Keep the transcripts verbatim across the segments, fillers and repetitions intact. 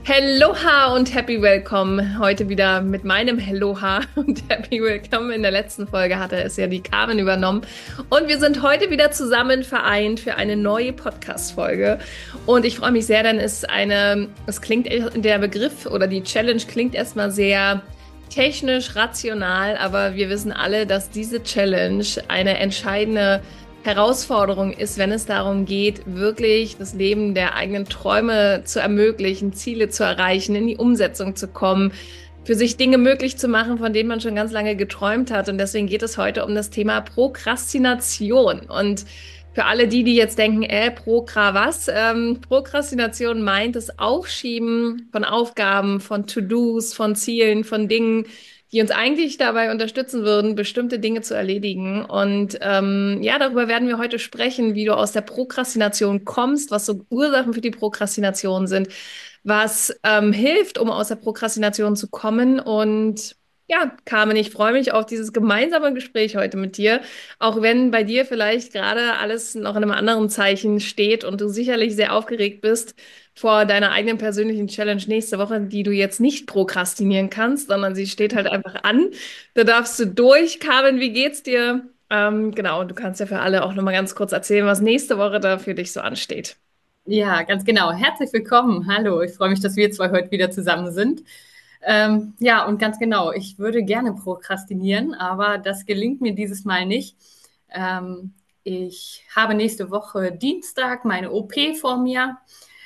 Helloha und Happy Welcome. Heute wieder mit meinem Helloha und Happy Welcome. In der letzten Folge hatte es ja die Carmen übernommen. Und wir sind heute wieder zusammen vereint für eine neue Podcast-Folge. Und ich freue mich sehr, denn es ist eine, es klingt, der Begriff oder die Challenge klingt erstmal sehr technisch, rational, aber wir wissen alle, dass diese Challenge eine entscheidende Herausforderung ist, wenn es darum geht, wirklich das Leben der eigenen Träume zu ermöglichen, Ziele zu erreichen, in die Umsetzung zu kommen, für sich Dinge möglich zu machen, von denen man schon ganz lange geträumt hat. Und deswegen geht es heute um das Thema Prokrastination. Und für alle die, die jetzt denken, äh, Prokra was? Ähm, Prokrastination meint das Aufschieben von Aufgaben, von To-Dos, von Zielen, von Dingen, die uns eigentlich dabei unterstützen würden, bestimmte Dinge zu erledigen. Und ähm, ja, darüber werden wir heute sprechen, wie du aus der Prokrastination kommst, was so Ursachen für die Prokrastination sind, was ähm, hilft, um aus der Prokrastination zu kommen. Und ja, Carmen, ich freue mich auf dieses gemeinsame Gespräch heute mit dir, auch wenn bei dir vielleicht gerade alles noch in einem anderen Zeichen steht und du sicherlich sehr aufgeregt bist vor deiner eigenen persönlichen Challenge nächste Woche, die du jetzt nicht prokrastinieren kannst, sondern sie steht halt einfach an. Da darfst du durch. Carmen, wie geht's dir? Ähm, genau, du kannst ja für alle auch nochmal ganz kurz erzählen, was nächste Woche da für dich so ansteht. Ja, ganz genau. Herzlich willkommen. Hallo, ich freue mich, dass wir zwei heute wieder zusammen sind. Ähm, ja, und ganz genau, ich würde gerne prokrastinieren, aber das gelingt mir dieses Mal nicht. Ähm, ich habe nächste Woche Dienstag meine O P vor mir.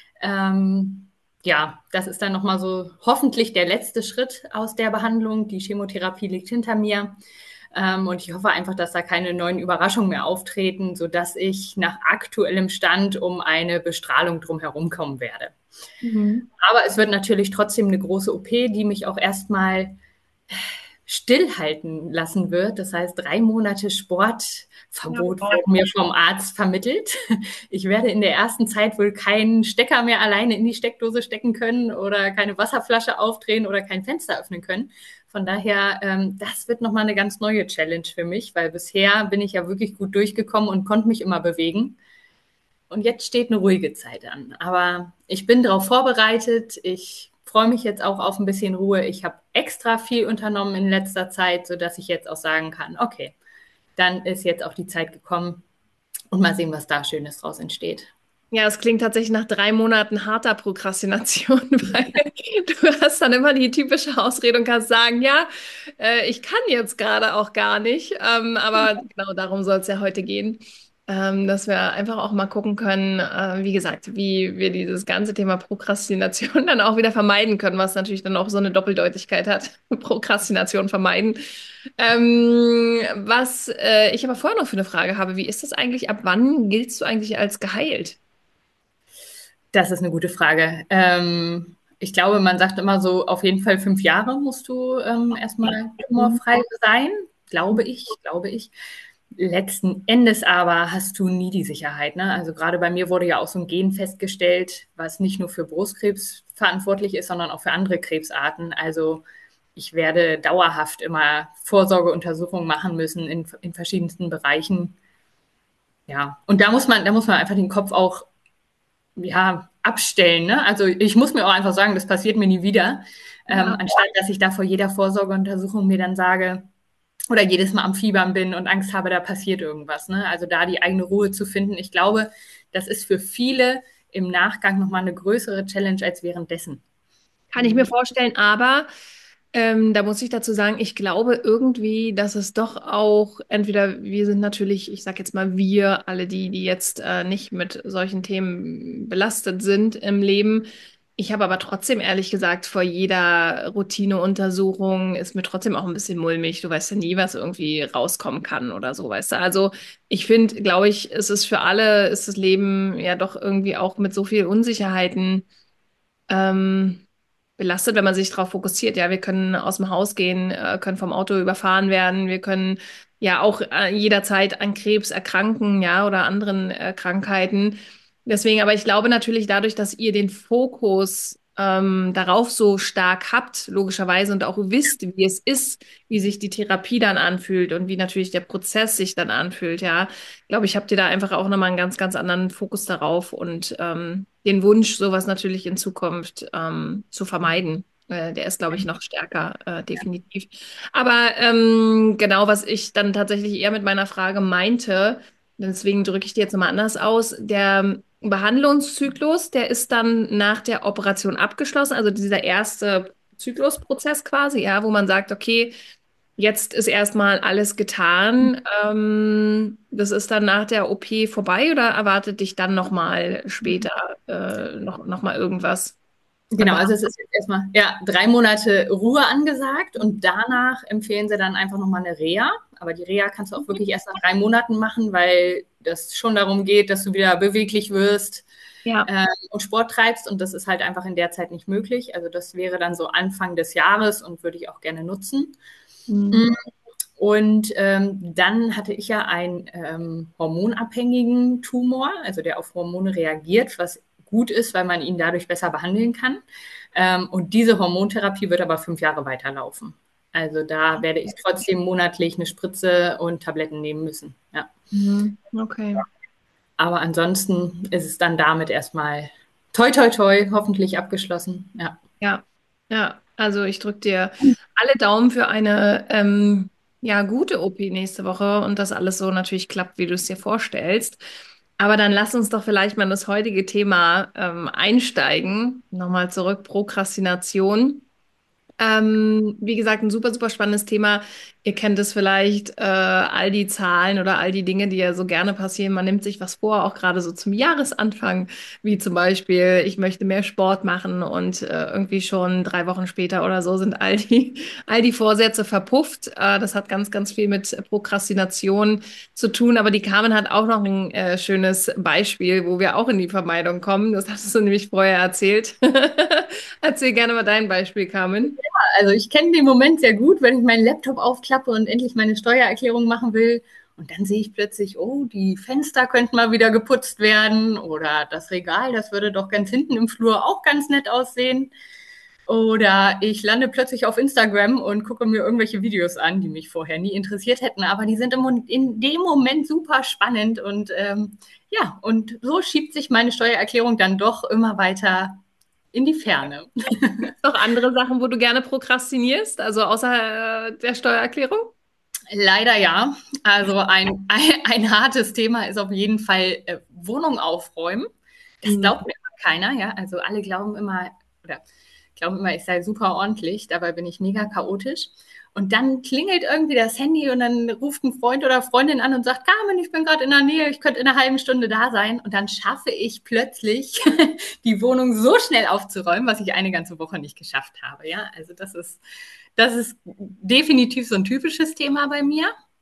Ähm, ja, das ist dann nochmal so hoffentlich der letzte Schritt aus der Behandlung. Die Chemotherapie liegt hinter mir. Ähm, und ich hoffe einfach, dass da keine neuen Überraschungen mehr auftreten, sodass ich nach aktuellem Stand um eine Bestrahlung drumherum kommen werde. Mhm. Aber es wird natürlich trotzdem eine große O P, die mich auch erstmal stillhalten lassen wird. Das heißt, drei Monate Sportverbot wurden mir vom Arzt vermittelt. Ich werde in der ersten Zeit wohl keinen Stecker mehr alleine in die Steckdose stecken können oder keine Wasserflasche aufdrehen oder kein Fenster öffnen können. Von daher, ähm, das wird nochmal eine ganz neue Challenge für mich, weil bisher bin ich ja wirklich gut durchgekommen und konnte mich immer bewegen. Und jetzt steht eine ruhige Zeit an. Aber ich bin darauf vorbereitet. Ich freue mich jetzt auch auf ein bisschen Ruhe. Ich habe extra viel unternommen in letzter Zeit, sodass ich jetzt auch sagen kann, okay, dann ist jetzt auch die Zeit gekommen und mal sehen, was da Schönes draus entsteht. Ja, es klingt tatsächlich nach drei Monaten harter Prokrastination, weil du hast dann immer die typische Ausrede und kannst sagen, ja, äh, ich kann jetzt gerade auch gar nicht. Ähm, aber genau darum soll es ja heute gehen, ähm, dass wir einfach auch mal gucken können, äh, wie gesagt, wie wir dieses ganze Thema Prokrastination dann auch wieder vermeiden können, was natürlich dann auch so eine Doppeldeutigkeit hat. Prokrastination vermeiden. Ähm, was äh, ich aber vorher noch für eine Frage habe, wie ist das eigentlich? Ab wann giltst du eigentlich als geheilt? Das ist eine gute Frage. Ähm, ich glaube, man sagt immer so, auf jeden Fall fünf Jahre musst du ähm, erstmal Mhm. tumorfrei sein, glaube ich, glaube ich. Letzten Endes aber hast du nie die Sicherheit. Ne? Also gerade bei mir wurde ja auch so ein Gen festgestellt, was nicht nur für Brustkrebs verantwortlich ist, sondern auch für andere Krebsarten. Also ich werde dauerhaft immer Vorsorgeuntersuchungen machen müssen in, in verschiedensten Bereichen. Ja, und da muss man, da muss man einfach den Kopf auch ja, abstellen. Ne? Also ich muss mir auch einfach sagen, das passiert mir nie wieder. Ähm, Ja. anstatt dass ich da vor jeder Vorsorgeuntersuchung mir dann sage, oder jedes Mal am Fiebern bin und Angst habe, da passiert irgendwas. Ne? Also da die eigene Ruhe zu finden. Ich glaube, das ist für viele im Nachgang nochmal eine größere Challenge als währenddessen. Kann ich mir vorstellen, aber ähm, da muss ich dazu sagen, ich glaube irgendwie, dass es doch auch, entweder wir sind natürlich, ich sag jetzt mal wir, alle die, die jetzt äh, nicht mit solchen Themen belastet sind im Leben. Ich habe aber trotzdem ehrlich gesagt, vor jeder Routineuntersuchung ist mir trotzdem auch ein bisschen mulmig. Du weißt ja nie, was irgendwie rauskommen kann oder so, weißt du. Also ich finde, glaube ich, es ist für alle, ist das Leben ja doch irgendwie auch mit so viel Unsicherheiten ähm, belastet, wenn man sich darauf fokussiert. Ja, wir können aus dem Haus gehen, äh, können vom Auto überfahren werden, wir können ja auch äh, jederzeit an Krebs erkranken, ja, oder anderen äh, Krankheiten. Deswegen, aber ich glaube natürlich dadurch, dass ihr den Fokus ähm, darauf so stark habt, logischerweise, und auch wisst, wie es ist, wie sich die Therapie dann anfühlt und wie natürlich der Prozess sich dann anfühlt, ja, glaube ich, habt ihr da einfach auch nochmal einen ganz, ganz anderen Fokus darauf und ähm, den Wunsch, sowas natürlich in Zukunft ähm, zu vermeiden. Äh, der ist, glaube ich, noch stärker, äh, definitiv. Aber ähm, genau, was ich dann tatsächlich eher mit meiner Frage meinte, deswegen drücke ich die jetzt nochmal anders aus, der Behandlungszyklus, der ist dann nach der Operation abgeschlossen, also dieser erste Zyklusprozess quasi, ja, wo man sagt, okay, jetzt ist erstmal alles getan. Ähm, das ist dann nach der O P vorbei oder erwartet dich dann nochmal später äh, noch, noch mal irgendwas an Genau, also Behandlung? es ist jetzt erstmal ja, drei Monate Ruhe angesagt und danach empfehlen sie dann einfach nochmal eine Reha. Aber die Reha kannst du auch wirklich erst nach drei Monaten machen, weil das schon darum geht, dass du wieder beweglich wirst Ja. äh, und Sport treibst und das ist halt einfach in der Zeit nicht möglich. Also das wäre dann so Anfang des Jahres und würde ich auch gerne nutzen. Mhm. Und ähm, dann hatte ich ja einen ähm, hormonabhängigen Tumor, also der auf Hormone reagiert, was gut ist, weil man ihn dadurch besser behandeln kann. Ähm, und diese Hormontherapie wird aber fünf Jahre weiterlaufen. Also da werde ich trotzdem monatlich eine Spritze und Tabletten nehmen müssen. Ja. Mhm. Okay. Aber ansonsten ist es dann damit erstmal toi toi toi hoffentlich abgeschlossen. Ja. Ja, ja, also ich drücke dir alle Daumen für eine ähm, ja, gute O P nächste Woche und dass alles so natürlich klappt, wie du es dir vorstellst. Aber dann lass uns doch vielleicht mal in das heutige Thema ähm, einsteigen. Nochmal zurück, Prokrastination. Ähm, wie gesagt, ein super, super spannendes Thema. Ihr kennt es vielleicht, äh, all die Zahlen oder all die Dinge, die ja so gerne passieren. Man nimmt sich was vor, auch gerade so zum Jahresanfang, wie zum Beispiel, ich möchte mehr Sport machen und äh, irgendwie schon drei Wochen später oder so sind all die, all die Vorsätze verpufft. Äh, das hat ganz, ganz viel mit Prokrastination zu tun. Aber die Carmen hat auch noch ein äh, schönes Beispiel, wo wir auch in die Vermeidung kommen. Das hast du nämlich vorher erzählt. Erzähl gerne mal dein Beispiel, Carmen. Also ich kenne den Moment sehr gut, wenn ich meinen Laptop aufklappe und endlich meine Steuererklärung machen will. Und dann sehe ich plötzlich, oh, die Fenster könnten mal wieder geputzt werden oder das Regal, das würde doch ganz hinten im Flur auch ganz nett aussehen. Oder ich lande plötzlich auf Instagram und gucke mir irgendwelche Videos an, die mich vorher nie interessiert hätten, aber die sind im, in dem Moment super spannend und ähm, ja, und so schiebt sich meine Steuererklärung dann doch immer weiter in die Ferne. Gibt es noch andere Sachen, wo du gerne prokrastinierst, also außer äh, der Steuererklärung? Leider ja. Also ein, ein, ein hartes Thema ist auf jeden Fall äh, Wohnung aufräumen. Das Mhm. glaubt mir immer keiner, ja. Also alle glauben immer, oder glauben immer, ich sei super ordentlich, dabei bin ich mega chaotisch. Und dann klingelt irgendwie das Handy und dann ruft ein Freund oder Freundin an und sagt, Carmen, ich bin gerade in der Nähe, ich könnte in einer halben Stunde da sein. Und dann schaffe ich plötzlich, die Wohnung so schnell aufzuräumen, was ich eine ganze Woche nicht geschafft habe. Ja, also das ist, das ist definitiv so ein typisches Thema bei mir.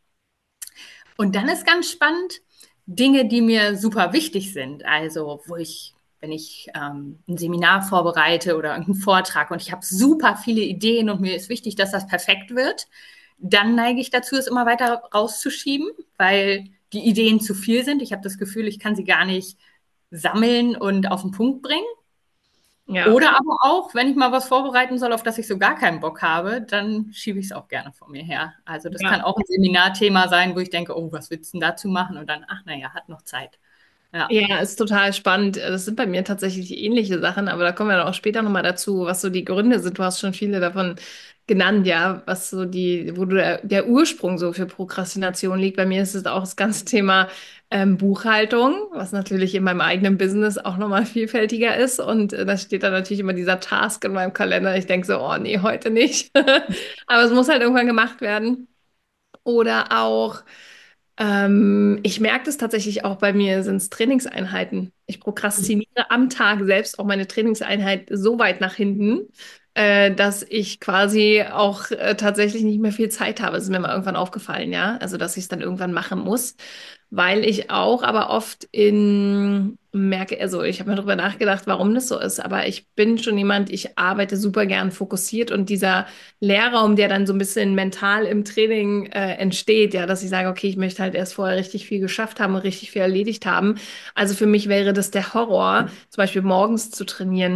Und dann ist ganz spannend, Dinge, die mir super wichtig sind. Also, wo ich, wenn ich ähm, ein Seminar vorbereite oder irgendeinen Vortrag und ich habe super viele Ideen und mir ist wichtig, dass das perfekt wird, dann neige ich dazu, es immer weiter rauszuschieben, weil die Ideen zu viel sind. Ich habe das Gefühl, ich kann sie gar nicht sammeln und auf den Punkt bringen. Ja. Oder aber auch, wenn ich mal was vorbereiten soll, auf das ich so gar keinen Bock habe, dann schiebe ich es auch gerne von mir her. Also das kann Ja. auch ein Seminarthema sein, wo ich denke, oh, was willst du denn dazu machen? Und dann, ach naja, hat noch Zeit. Ja. Ja, ist total spannend. Das sind bei mir tatsächlich ähnliche Sachen, aber da kommen wir dann auch später nochmal dazu, was so die Gründe sind. Du hast schon viele davon genannt, ja, was so die, wo du der, der Ursprung so für Prokrastination liegt. Bei mir ist es auch das ganze Thema ähm, Buchhaltung, was natürlich in meinem eigenen Business auch nochmal vielfältiger ist. Und äh, da steht dann natürlich immer dieser Task in meinem Kalender. Ich denke so, oh nee, heute nicht. Aber es muss halt irgendwann gemacht werden. Oder auch ähm, ich merke das tatsächlich auch bei mir, sind es Trainingseinheiten. Ich prokrastiniere am Tag selbst auch meine Trainingseinheit so weit nach hinten, äh, dass ich quasi auch äh, tatsächlich nicht mehr viel Zeit habe. Das ist mir mal irgendwann aufgefallen, ja. Also, dass ich es dann irgendwann machen muss, weil ich auch aber oft in merke, also ich habe mir darüber nachgedacht, warum das so ist, aber ich bin schon jemand, ich arbeite super gern fokussiert und dieser Leerraum, der dann so ein bisschen mental im Training äh, entsteht, ja, dass ich sage, okay, ich möchte halt erst vorher richtig viel geschafft haben und richtig viel erledigt haben. Also für mich wäre das der Horror, zum Beispiel morgens zu trainieren.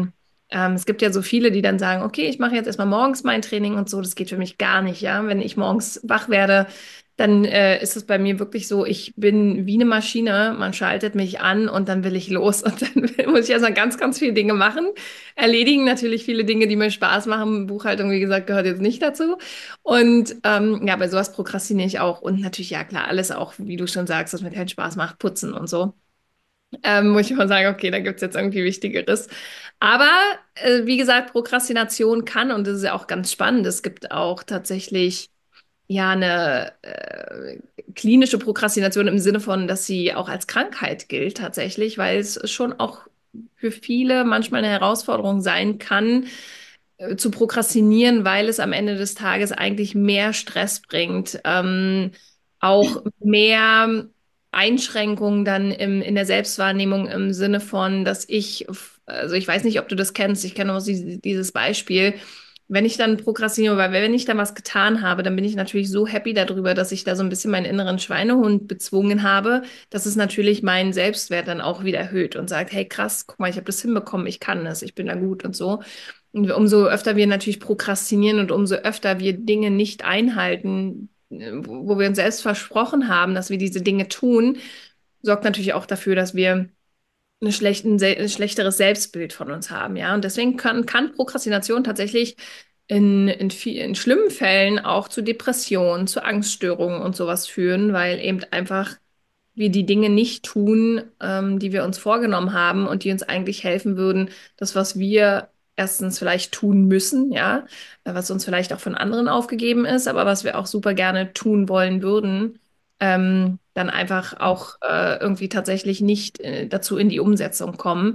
Ähm, es gibt ja so viele, die dann sagen, okay, ich mache jetzt erstmal morgens mein Training und so. Das geht für mich gar nicht, ja. Wenn ich morgens wach werde, dann äh, ist es bei mir wirklich so, ich bin wie eine Maschine. Man schaltet mich an und dann will ich los. Und dann muss ich erstmal ganz, ganz viele Dinge machen. Erledigen natürlich viele Dinge, die mir Spaß machen. Buchhaltung, wie gesagt, gehört jetzt nicht dazu. Und ähm, ja, bei sowas prokrastiniere ich auch. Und natürlich, ja klar, alles auch, wie du schon sagst, was mir keinen Spaß macht, putzen und so. Ähm, muss ich mal sagen, okay, da gibt's jetzt irgendwie Wichtigeres. Aber äh, wie gesagt, Prokrastination kann, und das ist ja auch ganz spannend, es gibt auch tatsächlich ja eine äh, klinische Prokrastination im Sinne von, dass sie auch als Krankheit gilt tatsächlich, weil es schon auch für viele manchmal eine Herausforderung sein kann, äh, zu prokrastinieren, weil es am Ende des Tages eigentlich mehr Stress bringt, ähm, auch mehr Einschränkungen dann im, in der Selbstwahrnehmung im Sinne von, dass ich, also ich weiß nicht, ob du das kennst, ich kenne auch dieses, dieses Beispiel, wenn ich dann prokrastiniere, weil wenn ich dann was getan habe, dann bin ich natürlich so happy darüber, dass ich da so ein bisschen meinen inneren Schweinehund bezwungen habe, dass es natürlich meinen Selbstwert dann auch wieder erhöht und sagt, hey krass, guck mal, ich habe das hinbekommen, ich kann das, ich bin da gut und so. Und umso öfter wir natürlich prokrastinieren und umso öfter wir Dinge nicht einhalten, äh, wo wo wir uns selbst versprochen haben, dass wir diese Dinge tun, sorgt natürlich auch dafür, dass wir eine schlechten, sel- ein schlechteres Selbstbild von uns haben, ja. Und deswegen kann, kann Prokrastination tatsächlich in, in, viel, in schlimmen Fällen auch zu Depressionen, zu Angststörungen und sowas führen, weil eben einfach wir die Dinge nicht tun, ähm, die wir uns vorgenommen haben und die uns eigentlich helfen würden, das, was wir erstens vielleicht tun müssen, ja, äh, was uns vielleicht auch von anderen aufgegeben ist, aber was wir auch super gerne tun wollen würden, ähm, dann einfach auch äh, irgendwie tatsächlich nicht äh, dazu in die Umsetzung kommen.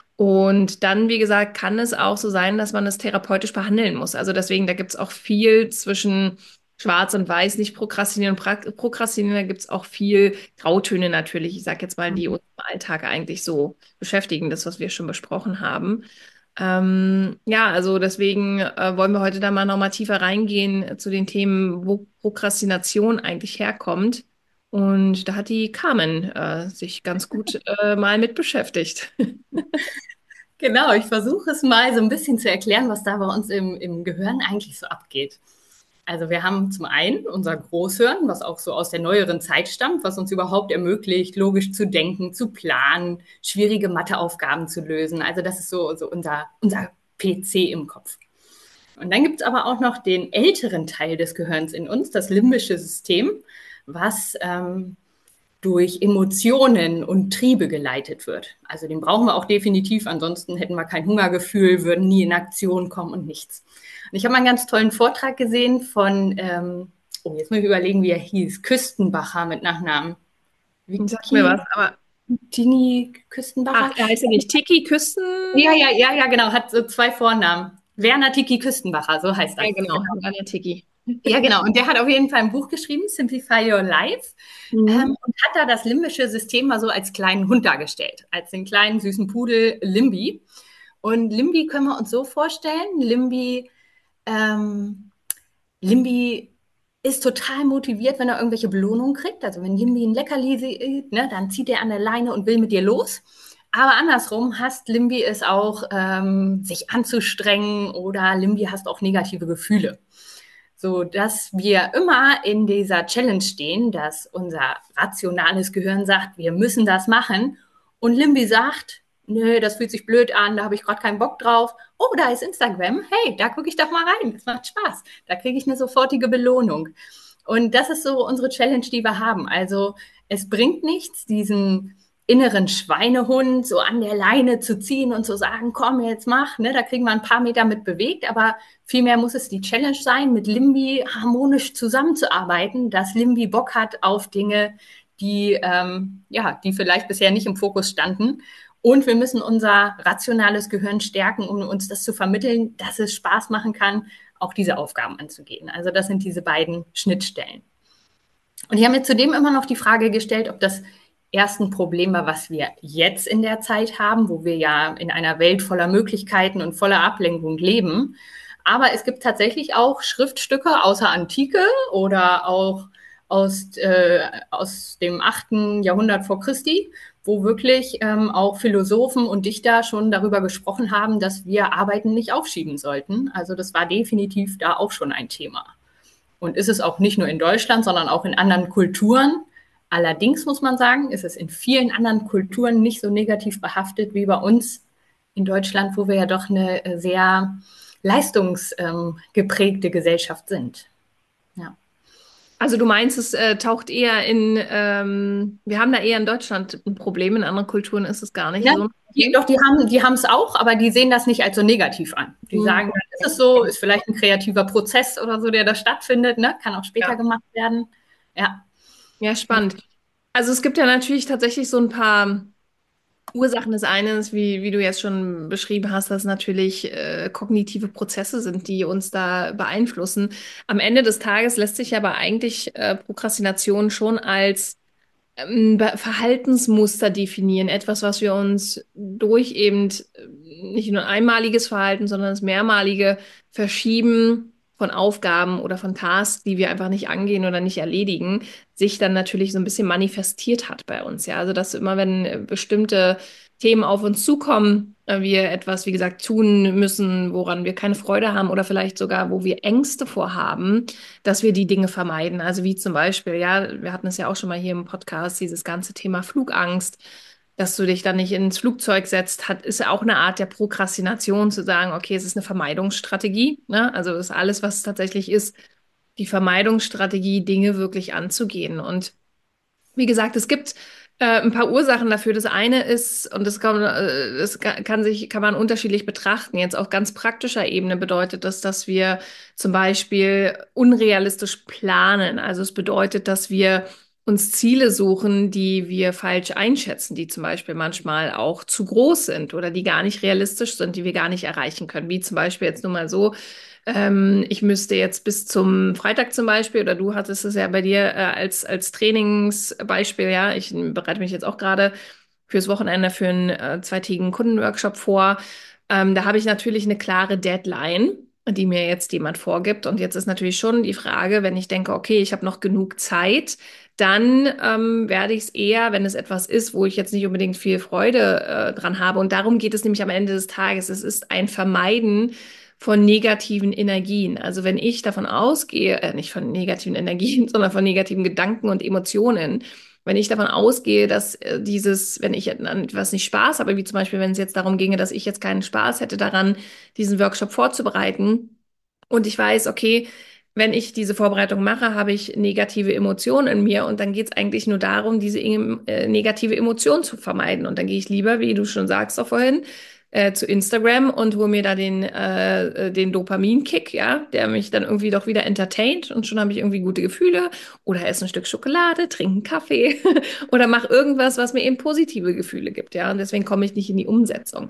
Und dann, wie gesagt, kann es auch so sein, dass man es therapeutisch behandeln muss. Also deswegen, da gibt es auch viel zwischen Schwarz und Weiß, nicht Prokrastinieren und pra Prokrastinieren, da gibt es auch viel Grautöne natürlich. Ich sage jetzt mal, die uns im Alltag eigentlich so beschäftigen, das, was wir schon besprochen haben. Ähm, ja, also deswegen äh, wollen wir heute da mal nochmal tiefer reingehen äh, zu den Themen, wo Prokrastination eigentlich herkommt. Und da hat die Carmen äh, sich ganz gut äh, mal mit beschäftigt. Genau, ich versuche es mal so ein bisschen zu erklären, was da bei uns im, im Gehirn eigentlich so abgeht. Also wir haben zum einen unser Großhirn, was auch so aus der neueren Zeit stammt, was uns überhaupt ermöglicht, logisch zu denken, zu planen, schwierige Matheaufgaben zu lösen. Also das ist so, so unser, unser P C im Kopf. Und dann gibt es aber auch noch den älteren Teil des Gehirns in uns, das limbische System, was ähm, durch Emotionen und Triebe geleitet wird. Also den brauchen wir auch definitiv, ansonsten hätten wir kein Hungergefühl, würden nie in Aktion kommen und nichts. Und ich habe mal einen ganz tollen Vortrag gesehen von, ähm, oh, jetzt muss ich überlegen, wie er hieß, Küstenbacher mit Nachnamen. Sag mir was, Vicky, aber Tini ach, Küstenbacher? er heißt ja nicht Tiki Küsten. Ja, ja, ja, ja, genau, hat so zwei Vornamen. Werner Tiki Küstenbacher, so heißt Ja, er. genau, Werner Tiki. Ja, genau. Und der hat auf jeden Fall ein Buch geschrieben, Simplify Your Life, Mhm. ähm, und hat da das limbische System mal so als kleinen Hund dargestellt, als den kleinen süßen Pudel Limbi. Und Limbi können wir uns so vorstellen, Limbi, ähm, Limbi ist total motiviert, wenn er irgendwelche Belohnungen kriegt. Also wenn Limbi ein Leckerli sieht, ne, dann zieht er an der Leine und will mit dir los. Aber andersrum hasst Limbi es auch, ähm, sich anzustrengen, oder Limbi hasst auch negative Gefühle, so dass wir immer in dieser Challenge stehen, dass unser rationales Gehirn sagt, wir müssen das machen, und Limbi sagt, nö, das fühlt sich blöd an, da habe ich gerade keinen Bock drauf. Oh, da ist Instagram, hey, da gucke ich doch mal rein, das macht Spaß, da kriege ich eine sofortige Belohnung. Und das ist so unsere Challenge, die wir haben. Also es bringt nichts, diesen inneren Schweinehund so an der Leine zu ziehen und zu sagen, komm, jetzt mach, ne, da kriegen wir ein paar Meter mit bewegt, aber vielmehr muss es die Challenge sein, mit Limbi harmonisch zusammenzuarbeiten, dass Limbi Bock hat auf Dinge, die, ähm, ja, die vielleicht bisher nicht im Fokus standen. Und wir müssen unser rationales Gehirn stärken, um uns das zu vermitteln, dass es Spaß machen kann, auch diese Aufgaben anzugehen. Also das sind diese beiden Schnittstellen. Und ich habe mir zudem immer noch die Frage gestellt, ob das erst ein Problem war, was wir jetzt in der Zeit haben, wo wir ja in einer Welt voller Möglichkeiten und voller Ablenkung leben. Aber es gibt tatsächlich auch Schriftstücke aus der Antike oder auch aus, äh, aus dem achten Jahrhundert vor Christi, wo wirklich ähm, auch Philosophen und Dichter schon darüber gesprochen haben, dass wir Arbeiten nicht aufschieben sollten. Also das war definitiv da auch schon ein Thema. Und ist es auch nicht nur in Deutschland, sondern auch in anderen Kulturen. Allerdings muss man sagen, ist es in vielen anderen Kulturen nicht so negativ behaftet wie bei uns in Deutschland, wo wir ja doch eine sehr leistungsgeprägte Gesellschaft sind. Ja. Also du meinst, es äh, taucht eher in, ähm, wir haben da eher in Deutschland ein Problem, in anderen Kulturen ist es gar nicht Ja, so ein die, Problem. doch, die haben die haben es auch, aber die sehen das nicht als so negativ an. Die Mhm. sagen, dann ist es so, ist vielleicht ein kreativer Prozess oder so, der da stattfindet, ne? Kann auch später Ja. gemacht werden. Ja. Ja, spannend. Also es gibt ja natürlich tatsächlich so ein paar Ursachen. Des einen ist, wie, wie du jetzt schon beschrieben hast, dass natürlich äh, kognitive Prozesse sind, die uns da beeinflussen. Am Ende des Tages lässt sich aber eigentlich äh, Prokrastination schon als ähm, Be- Verhaltensmuster definieren. Etwas, was wir uns durch eben äh, nicht nur einmaliges Verhalten, sondern das mehrmalige Verschieben von Aufgaben oder von Tasks, die wir einfach nicht angehen oder nicht erledigen, sich dann natürlich so ein bisschen manifestiert hat bei uns. Ja, also dass immer, wenn äh, bestimmte Themen auf uns zukommen, äh, wir etwas, wie gesagt, tun müssen, woran wir keine Freude haben oder vielleicht sogar, wo wir Ängste vorhaben, dass wir die Dinge vermeiden. Also wie zum Beispiel, ja, wir hatten es ja auch schon mal hier im Podcast, dieses ganze Thema Flugangst, dass du dich dann nicht ins Flugzeug setzt, hat, ist ja auch eine Art der Prokrastination, zu sagen, okay, es ist eine Vermeidungsstrategie, ne? Also das ist alles, was es tatsächlich ist, die Vermeidungsstrategie, Dinge wirklich anzugehen. Und wie gesagt, es gibt äh, ein paar Ursachen dafür. Das eine ist, und das kann, äh, das ka- kann sich, kann man unterschiedlich betrachten. Jetzt auf ganz praktischer Ebene bedeutet das, dass wir zum Beispiel unrealistisch planen. Also es bedeutet, dass wir uns Ziele suchen, die wir falsch einschätzen, die zum Beispiel manchmal auch zu groß sind oder die gar nicht realistisch sind, die wir gar nicht erreichen können. Wie zum Beispiel jetzt nur mal so, ähm, ich müsste jetzt bis zum Freitag zum Beispiel, oder du hattest es ja bei dir äh, als, als Trainingsbeispiel, ja, ich bereite mich jetzt auch gerade fürs Wochenende für einen äh, zweitägigen Kundenworkshop vor. Ähm, da habe ich natürlich eine klare Deadline, die mir jetzt jemand vorgibt. Und jetzt ist natürlich schon die Frage, wenn ich denke, okay, ich habe noch genug Zeit, dann ähm, werde ich es eher, wenn es etwas ist, wo ich jetzt nicht unbedingt viel Freude äh, dran habe. Und darum geht es nämlich am Ende des Tages. Es ist ein Vermeiden von negativen Energien. Also wenn ich davon ausgehe, äh, nicht von negativen Energien, sondern von negativen Gedanken und Emotionen, wenn ich davon ausgehe, dass äh, dieses, wenn ich an etwas nicht Spaß habe, wie zum Beispiel, wenn es jetzt darum ginge, dass ich jetzt keinen Spaß hätte daran, diesen Workshop vorzubereiten und ich weiß, okay, wenn ich diese Vorbereitung mache, habe ich negative Emotionen in mir und dann geht es eigentlich nur darum, diese äh, negative Emotion zu vermeiden. Und dann gehe ich lieber, wie du schon sagst auch vorhin, äh, zu Instagram und hole mir da den, äh, äh, den Dopaminkick, ja, der mich dann irgendwie doch wieder entertaint und schon habe ich irgendwie gute Gefühle oder esse ein Stück Schokolade, trinke einen Kaffee oder mache irgendwas, was mir eben positive Gefühle gibt, ja, und deswegen komme ich nicht in die Umsetzung.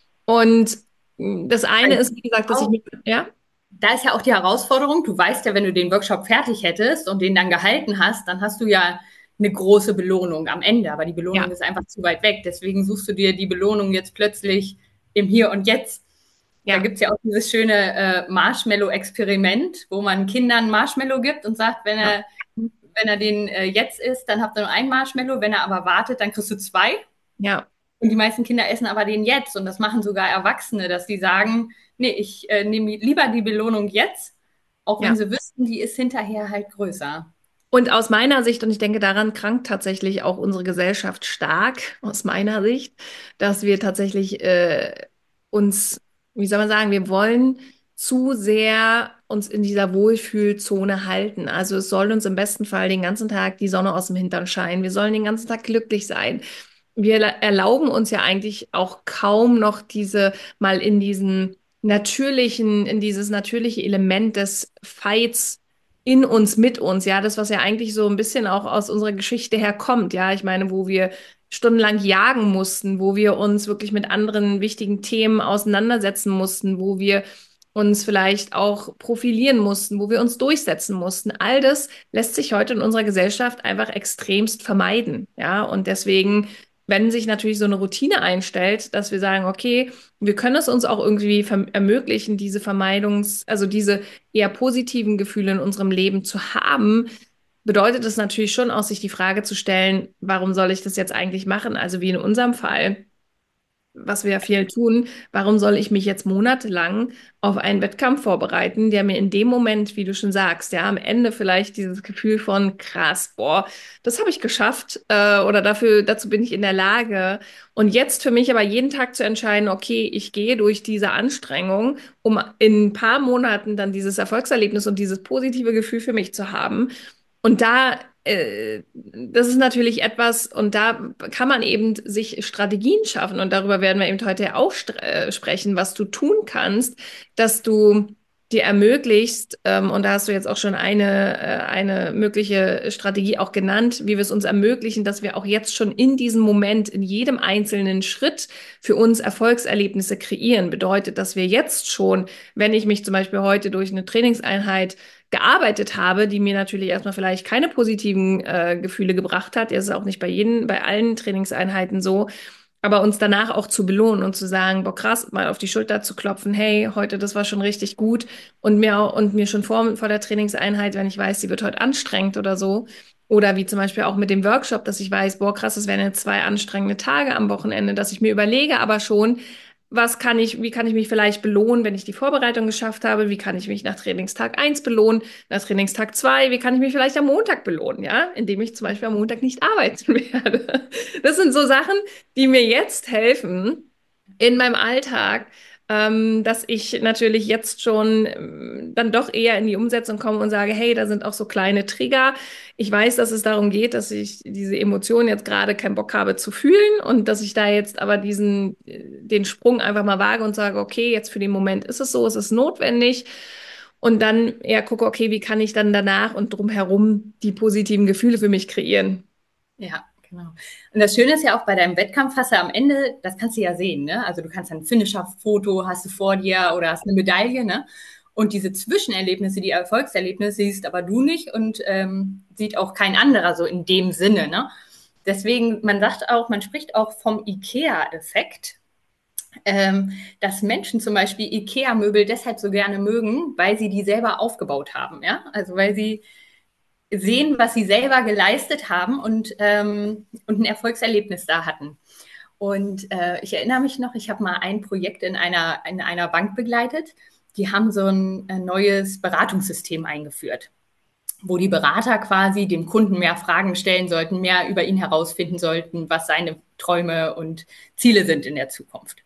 Und mh, das eine ist, wie gesagt, dass ich mich, ja, Da ist ja auch die Herausforderung, du weißt ja, wenn du den Workshop fertig hättest und den dann gehalten hast, dann hast du ja eine große Belohnung am Ende, aber die Belohnung ja, ist einfach zu weit weg. Deswegen suchst du dir die Belohnung jetzt plötzlich im Hier und Jetzt. Da ja, gibt es ja auch dieses schöne äh, Marshmallow-Experiment, wo man Kindern Marshmallow gibt und sagt, wenn ja, er, wenn er den äh, jetzt isst, dann habt ihr nur ein Marshmallow, wenn er aber wartet, dann kriegst du zwei. ja, Und die meisten Kinder essen aber den jetzt. Und das machen sogar Erwachsene, dass sie sagen, nee, ich äh, nehme lieber die Belohnung jetzt, auch wenn ja. sie wüssten, die ist hinterher halt größer. Und aus meiner Sicht, und ich denke, daran krankt tatsächlich auch unsere Gesellschaft stark, aus meiner Sicht, dass wir tatsächlich äh, uns, wie soll man sagen, wir wollen zu sehr uns in dieser Wohlfühlzone halten. Also es soll uns im besten Fall den ganzen Tag die Sonne aus dem Hintern scheinen. Wir sollen den ganzen Tag glücklich sein. Wir la- erlauben uns ja eigentlich auch kaum noch diese mal in diesen natürlichen, in dieses natürliche Element des Fights in uns, mit uns, ja, das, was ja eigentlich so ein bisschen auch aus unserer Geschichte herkommt, ja, ich meine, wo wir stundenlang jagen mussten, wo wir uns wirklich mit anderen wichtigen Themen auseinandersetzen mussten, wo wir uns vielleicht auch profilieren mussten, wo wir uns durchsetzen mussten. All das lässt sich heute in unserer Gesellschaft einfach extremst vermeiden, ja, und deswegen, wenn sich natürlich so eine Routine einstellt, dass wir sagen, okay, wir können es uns auch irgendwie verm- ermöglichen, diese Vermeidungs, also diese eher positiven Gefühle in unserem Leben zu haben, bedeutet es natürlich schon auch, sich die Frage zu stellen, warum soll ich das jetzt eigentlich machen? Also wie in unserem Fall, was wir ja viel tun, warum soll ich mich jetzt monatelang auf einen Wettkampf vorbereiten, der mir in dem Moment, wie du schon sagst, ja, am Ende vielleicht dieses Gefühl von krass, boah, das habe ich geschafft, äh, oder dafür, dazu bin ich in der Lage. Und jetzt für mich aber jeden Tag zu entscheiden, okay, ich gehe durch diese Anstrengung, um in ein paar Monaten dann dieses Erfolgserlebnis und dieses positive Gefühl für mich zu haben. Und da, äh, das ist natürlich etwas, und da kann man eben sich Strategien schaffen. Und darüber werden wir eben heute auch st- äh, sprechen, was du tun kannst, dass du dir ermöglicht, ähm, und da hast du jetzt auch schon eine, äh, eine mögliche Strategie auch genannt, wie wir es uns ermöglichen, dass wir auch jetzt schon in diesem Moment, in jedem einzelnen Schritt für uns Erfolgserlebnisse kreieren. Bedeutet, dass wir jetzt schon, wenn ich mich zum Beispiel heute durch eine Trainingseinheit gearbeitet habe, die mir natürlich erstmal vielleicht keine positiven äh, Gefühle gebracht hat. Das ist auch nicht bei jedem, bei allen Trainingseinheiten so. Aber uns danach auch zu belohnen und zu sagen, boah, krass, mal auf die Schulter zu klopfen, hey, heute, das war schon richtig gut. Und mir auch, und mir schon vor, vor der Trainingseinheit, wenn ich weiß, sie wird heute anstrengend oder so. Oder wie zum Beispiel auch mit dem Workshop, dass ich weiß, boah, krass, es werden jetzt zwei anstrengende Tage am Wochenende, dass ich mir überlege, aber schon, was kann ich, wie kann ich mich vielleicht belohnen, wenn ich die Vorbereitung geschafft habe? Wie kann ich mich nach Trainingstag eins belohnen? Nach Trainingstag zwei? Wie kann ich mich vielleicht am Montag belohnen? Ja, indem ich zum Beispiel am Montag nicht arbeiten werde. Das sind so Sachen, die mir jetzt helfen in meinem Alltag, ähm, dass ich natürlich jetzt schon ähm, dann doch eher in die Umsetzung komme und sage, hey, da sind auch so kleine Trigger. Ich weiß, dass es darum geht, dass ich diese Emotionen jetzt gerade keinen Bock habe zu fühlen und dass ich da jetzt aber diesen, äh, den Sprung einfach mal wage und sage, okay, jetzt für den Moment ist es so, es ist notwendig. Und dann eher gucke, okay, wie kann ich dann danach und drumherum die positiven Gefühle für mich kreieren? Ja, genau. Und das Schöne ist ja auch bei deinem Wettkampf, hast du am Ende, das kannst du ja sehen, ne? Also du kannst ein Finisher-Foto hast du vor dir oder hast eine Medaille, ne? Und diese Zwischenerlebnisse, die Erfolgserlebnisse, siehst aber du nicht und ähm, sieht auch kein anderer so in dem Sinne, ne? Deswegen, man sagt auch, man spricht auch vom IKEA-Effekt, ähm, dass Menschen zum Beispiel IKEA-Möbel deshalb so gerne mögen, weil sie die selber aufgebaut haben, ja? Also weil sie sehen, was sie selber geleistet haben und, ähm, und ein Erfolgserlebnis da hatten. Und äh, ich erinnere mich noch, ich habe mal ein Projekt in einer, in einer Bank begleitet. Die haben so ein, ein neues Beratungssystem eingeführt, wo die Berater quasi dem Kunden mehr Fragen stellen sollten, mehr über ihn herausfinden sollten, was seine Träume und Ziele sind in der Zukunft.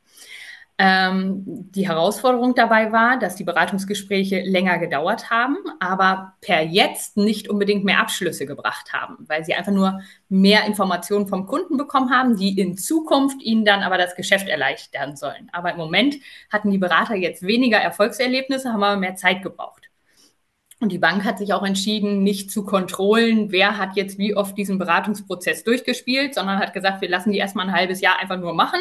Ähm, die Herausforderung dabei war, dass die Beratungsgespräche länger gedauert haben, aber per jetzt nicht unbedingt mehr Abschlüsse gebracht haben, weil sie einfach nur mehr Informationen vom Kunden bekommen haben, die in Zukunft ihnen dann aber das Geschäft erleichtern sollen. Aber im Moment hatten die Berater jetzt weniger Erfolgserlebnisse, haben aber mehr Zeit gebraucht. Und die Bank hat sich auch entschieden, nicht zu kontrollen, wer hat jetzt wie oft diesen Beratungsprozess durchgespielt, sondern hat gesagt, wir lassen die erstmal ein halbes Jahr einfach nur machen.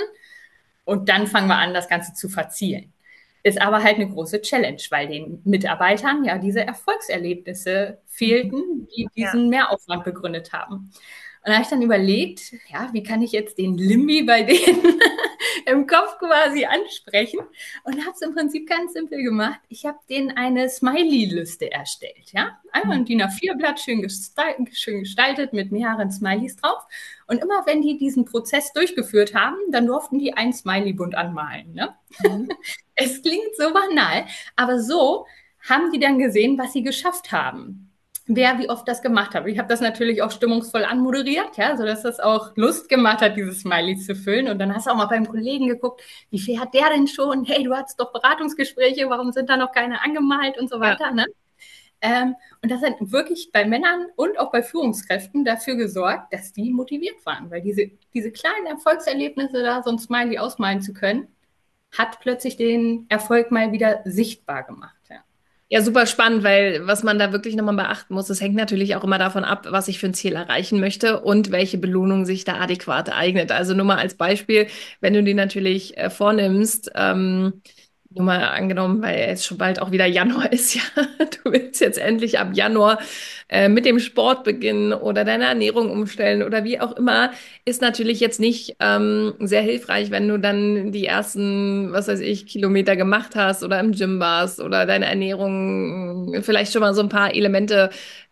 Und dann fangen wir an, das Ganze zu verzielen. Ist aber halt eine große Challenge, weil den Mitarbeitern ja diese Erfolgserlebnisse fehlten, die diesen Mehraufwand begründet haben. Und da habe ich dann überlegt, ja, wie kann ich jetzt den Limbi bei denen im Kopf quasi ansprechen? Und habe es im Prinzip ganz simpel gemacht. Ich habe denen eine Smiley-Liste erstellt. Ja? Einmal ein D I N A vier Blatt, schön gestaltet, schön gestaltet mit mehreren Smileys drauf. Und immer wenn die diesen Prozess durchgeführt haben, dann durften die einen Smiley-Bund anmalen. Ne? Mhm. Es klingt so banal, aber so haben die dann gesehen, was sie geschafft haben. Wer wie oft das gemacht hat. Ich habe das natürlich auch stimmungsvoll anmoderiert, ja, sodass das auch Lust gemacht hat, dieses Smiley zu füllen. Und dann hast du auch mal beim Kollegen geguckt, wie viel hat der denn schon? Hey, du hattest doch Beratungsgespräche, warum sind da noch keine angemalt und so weiter, ja. Ne? Ähm, und das hat wirklich bei Männern und auch bei Führungskräften dafür gesorgt, dass die motiviert waren, weil diese, diese kleinen Erfolgserlebnisse da, so ein Smiley ausmalen zu können, hat plötzlich den Erfolg mal wieder sichtbar gemacht, ja. Ja, super spannend, weil was man da wirklich nochmal beachten muss, das hängt natürlich auch immer davon ab, was ich für ein Ziel erreichen möchte und welche Belohnung sich da adäquat eignet. Also nur mal als Beispiel, wenn du die natürlich äh, vornimmst, ähm, nur mal angenommen, weil es schon bald auch wieder Januar ist, ja, du willst jetzt endlich ab Januar äh, mit dem Sport beginnen oder deine Ernährung umstellen oder wie auch immer, ist natürlich jetzt nicht ähm, sehr hilfreich, wenn du dann die ersten, was weiß ich, Kilometer gemacht hast oder im Gym warst oder deine Ernährung vielleicht schon mal so ein paar Elemente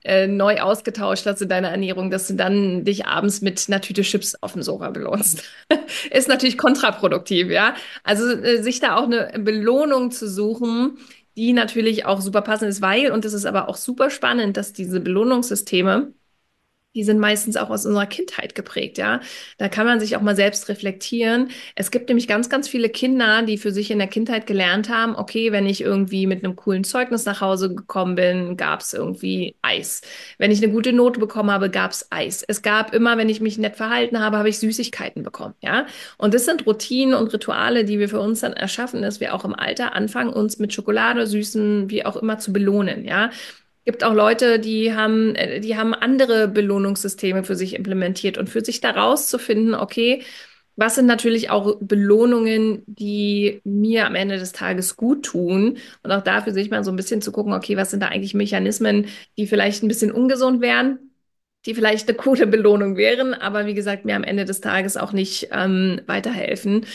äh, neu ausgetauscht hast in deiner Ernährung, dass du dann dich abends mit einer Tüte Chips auf dem Sofa belohnst. Ist natürlich kontraproduktiv, ja. Also äh, sich da auch eine Belohnung zu suchen, die natürlich auch super passend ist, weil, und das ist aber auch super spannend, dass diese Belohnungssysteme, die sind meistens auch aus unserer Kindheit geprägt, ja. Da kann man sich auch mal selbst reflektieren. Es gibt nämlich ganz, ganz viele Kinder, die für sich in der Kindheit gelernt haben, okay, wenn ich irgendwie mit einem coolen Zeugnis nach Hause gekommen bin, gab es irgendwie Eis. Wenn ich eine gute Note bekommen habe, gab es Eis. Es gab immer, wenn ich mich nett verhalten habe, habe ich Süßigkeiten bekommen, ja. Und das sind Routinen und Rituale, die wir für uns dann erschaffen, dass wir auch im Alter anfangen, uns mit Schokolade, Süßen, wie auch immer zu belohnen, ja. Gibt auch Leute, die haben, äh, die haben andere Belohnungssysteme für sich implementiert und für sich da rauszufinden, okay, was sind natürlich auch Belohnungen, die mir am Ende des Tages gut tun und auch dafür sich mal so ein bisschen zu gucken, okay, was sind da eigentlich Mechanismen, die vielleicht ein bisschen ungesund wären, die vielleicht eine coole Belohnung wären, aber wie gesagt, mir am Ende des Tages auch nicht ähm, weiterhelfen.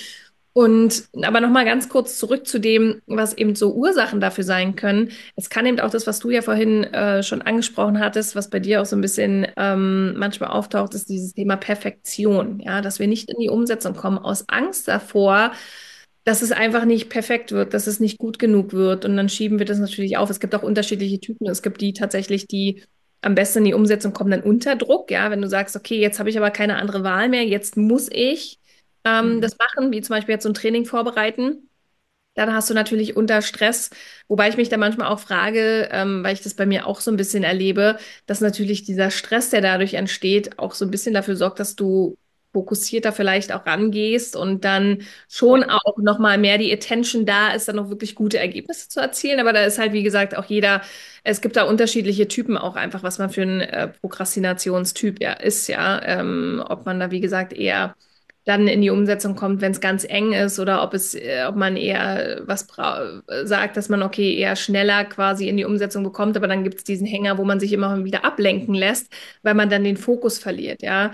Und aber noch mal ganz kurz zurück zu dem, was eben so Ursachen dafür sein können. Es kann eben auch das, was du ja vorhin äh, schon angesprochen hattest, was bei dir auch so ein bisschen ähm, manchmal auftaucht, ist dieses Thema Perfektion. Ja, dass wir nicht in die Umsetzung kommen aus Angst davor, dass es einfach nicht perfekt wird, dass es nicht gut genug wird. Und dann schieben wir das natürlich auf. Es gibt auch unterschiedliche Typen. Es gibt die tatsächlich, die am besten in die Umsetzung kommen, dann unter Druck. Ja, wenn du sagst, okay, jetzt habe ich aber keine andere Wahl mehr, jetzt muss ich ähm, Mhm. das machen, wie zum Beispiel jetzt so ein Training vorbereiten. Dann hast du natürlich unter Stress, wobei ich mich da manchmal auch frage, ähm, weil ich das bei mir auch so ein bisschen erlebe, dass natürlich dieser Stress, der dadurch entsteht, auch so ein bisschen dafür sorgt, dass du fokussierter vielleicht auch rangehst und dann schon Ja. auch noch mal mehr die Attention da ist, dann noch wirklich gute Ergebnisse zu erzielen. Aber da ist halt, wie gesagt, auch jeder, es gibt da unterschiedliche Typen auch einfach, was man für ein äh, Prokrastinationstyp ja ist, ja. Ähm, ob man da, wie gesagt, eher dann in die Umsetzung kommt, wenn es ganz eng ist oder ob es, äh, ob man eher was bra- sagt, dass man okay eher schneller quasi in die Umsetzung bekommt, aber dann gibt es diesen Hänger, wo man sich immer wieder ablenken lässt, weil man dann den Fokus verliert, ja.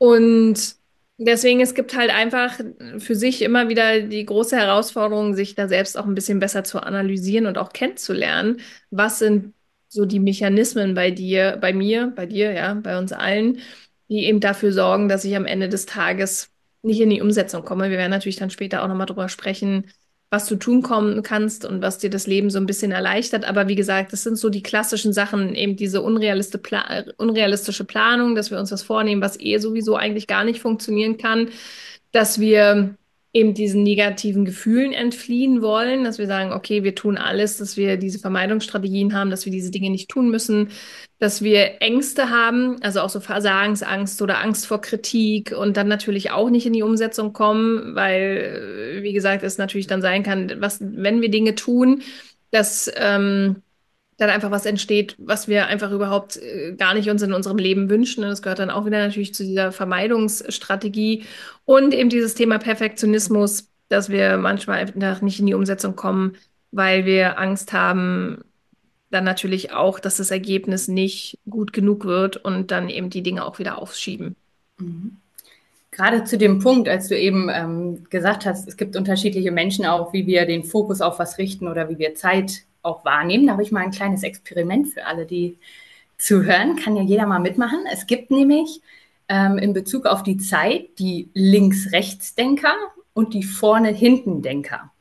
Und deswegen, es gibt halt einfach für sich immer wieder die große Herausforderung, sich da selbst auch ein bisschen besser zu analysieren und auch kennenzulernen. Was sind so die Mechanismen bei dir, bei mir, bei dir, ja, bei uns allen, die eben dafür sorgen, dass ich am Ende des Tages nicht in die Umsetzung komme. Wir werden natürlich dann später auch nochmal drüber sprechen, was du tun kommen kannst und was dir das Leben so ein bisschen erleichtert. Aber wie gesagt, das sind so die klassischen Sachen, eben diese unrealistische, Pla unrealistische Planung, dass wir uns was vornehmen, was eh sowieso eigentlich gar nicht funktionieren kann, dass wir eben diesen negativen Gefühlen entfliehen wollen, dass wir sagen, okay, wir tun alles, dass wir diese Vermeidungsstrategien haben, dass wir diese Dinge nicht tun müssen, dass wir Ängste haben, also auch so Versagensangst oder Angst vor Kritik und dann natürlich auch nicht in die Umsetzung kommen, weil, äh, wie gesagt, es natürlich dann sein kann, was, wenn wir Dinge tun, dass ähm, dann einfach was entsteht, was wir einfach überhaupt äh, gar nicht uns in unserem Leben wünschen. Und das gehört dann auch wieder natürlich zu dieser Vermeidungsstrategie und eben dieses Thema Perfektionismus, dass wir manchmal einfach nicht in die Umsetzung kommen, weil wir Angst haben, dann natürlich auch, dass das Ergebnis nicht gut genug wird und dann eben die Dinge auch wieder aufschieben. Mhm. Gerade zu dem Punkt, als du eben ähm, gesagt hast, es gibt unterschiedliche Menschen auch, wie wir den Fokus auf was richten oder wie wir Zeit auch wahrnehmen. Da habe ich mal ein kleines Experiment für alle, die zuhören. Kann ja jeder mal mitmachen. Es gibt nämlich ähm, in Bezug auf die Zeit die Links-Rechts-Denker und die Vorne-Hinten-Denker.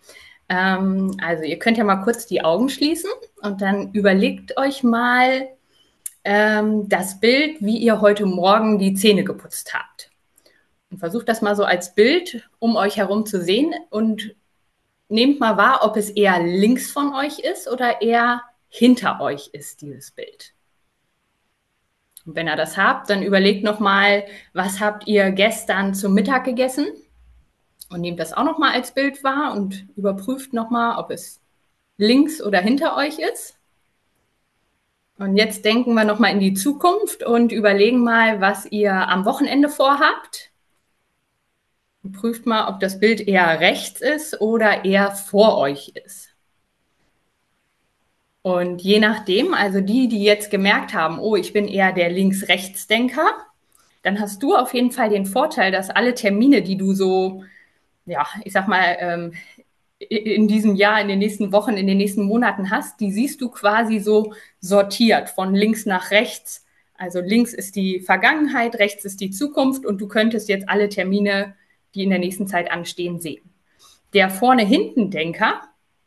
Ähm, also ihr könnt ja mal kurz die Augen schließen und dann überlegt euch mal ähm, das Bild, wie ihr heute Morgen die Zähne geputzt habt. Und versucht das mal so als Bild um euch herum zu sehen und nehmt mal wahr, ob es eher links von euch ist oder eher hinter euch ist, dieses Bild. Und wenn ihr das habt, dann überlegt nochmal, was habt ihr gestern zum Mittag gegessen? Und nehmt das auch nochmal als Bild wahr und überprüft nochmal, ob es links oder hinter euch ist. Und jetzt denken wir nochmal in die Zukunft und überlegen mal, was ihr am Wochenende vorhabt. Und prüft mal, ob das Bild eher rechts ist oder eher vor euch ist. Und je nachdem, also die, die jetzt gemerkt haben, oh, ich bin eher der Links-Rechts-Denker, dann hast du auf jeden Fall den Vorteil, dass alle Termine, die du so, ja, ich sag mal, ähm, in diesem Jahr, in den nächsten Wochen, in den nächsten Monaten hast, die siehst du quasi so sortiert von links nach rechts. Also links ist die Vergangenheit, rechts ist die Zukunft und du könntest jetzt alle Termine, die in der nächsten Zeit anstehen, sehen. Der Vorne-Hinten-Denker,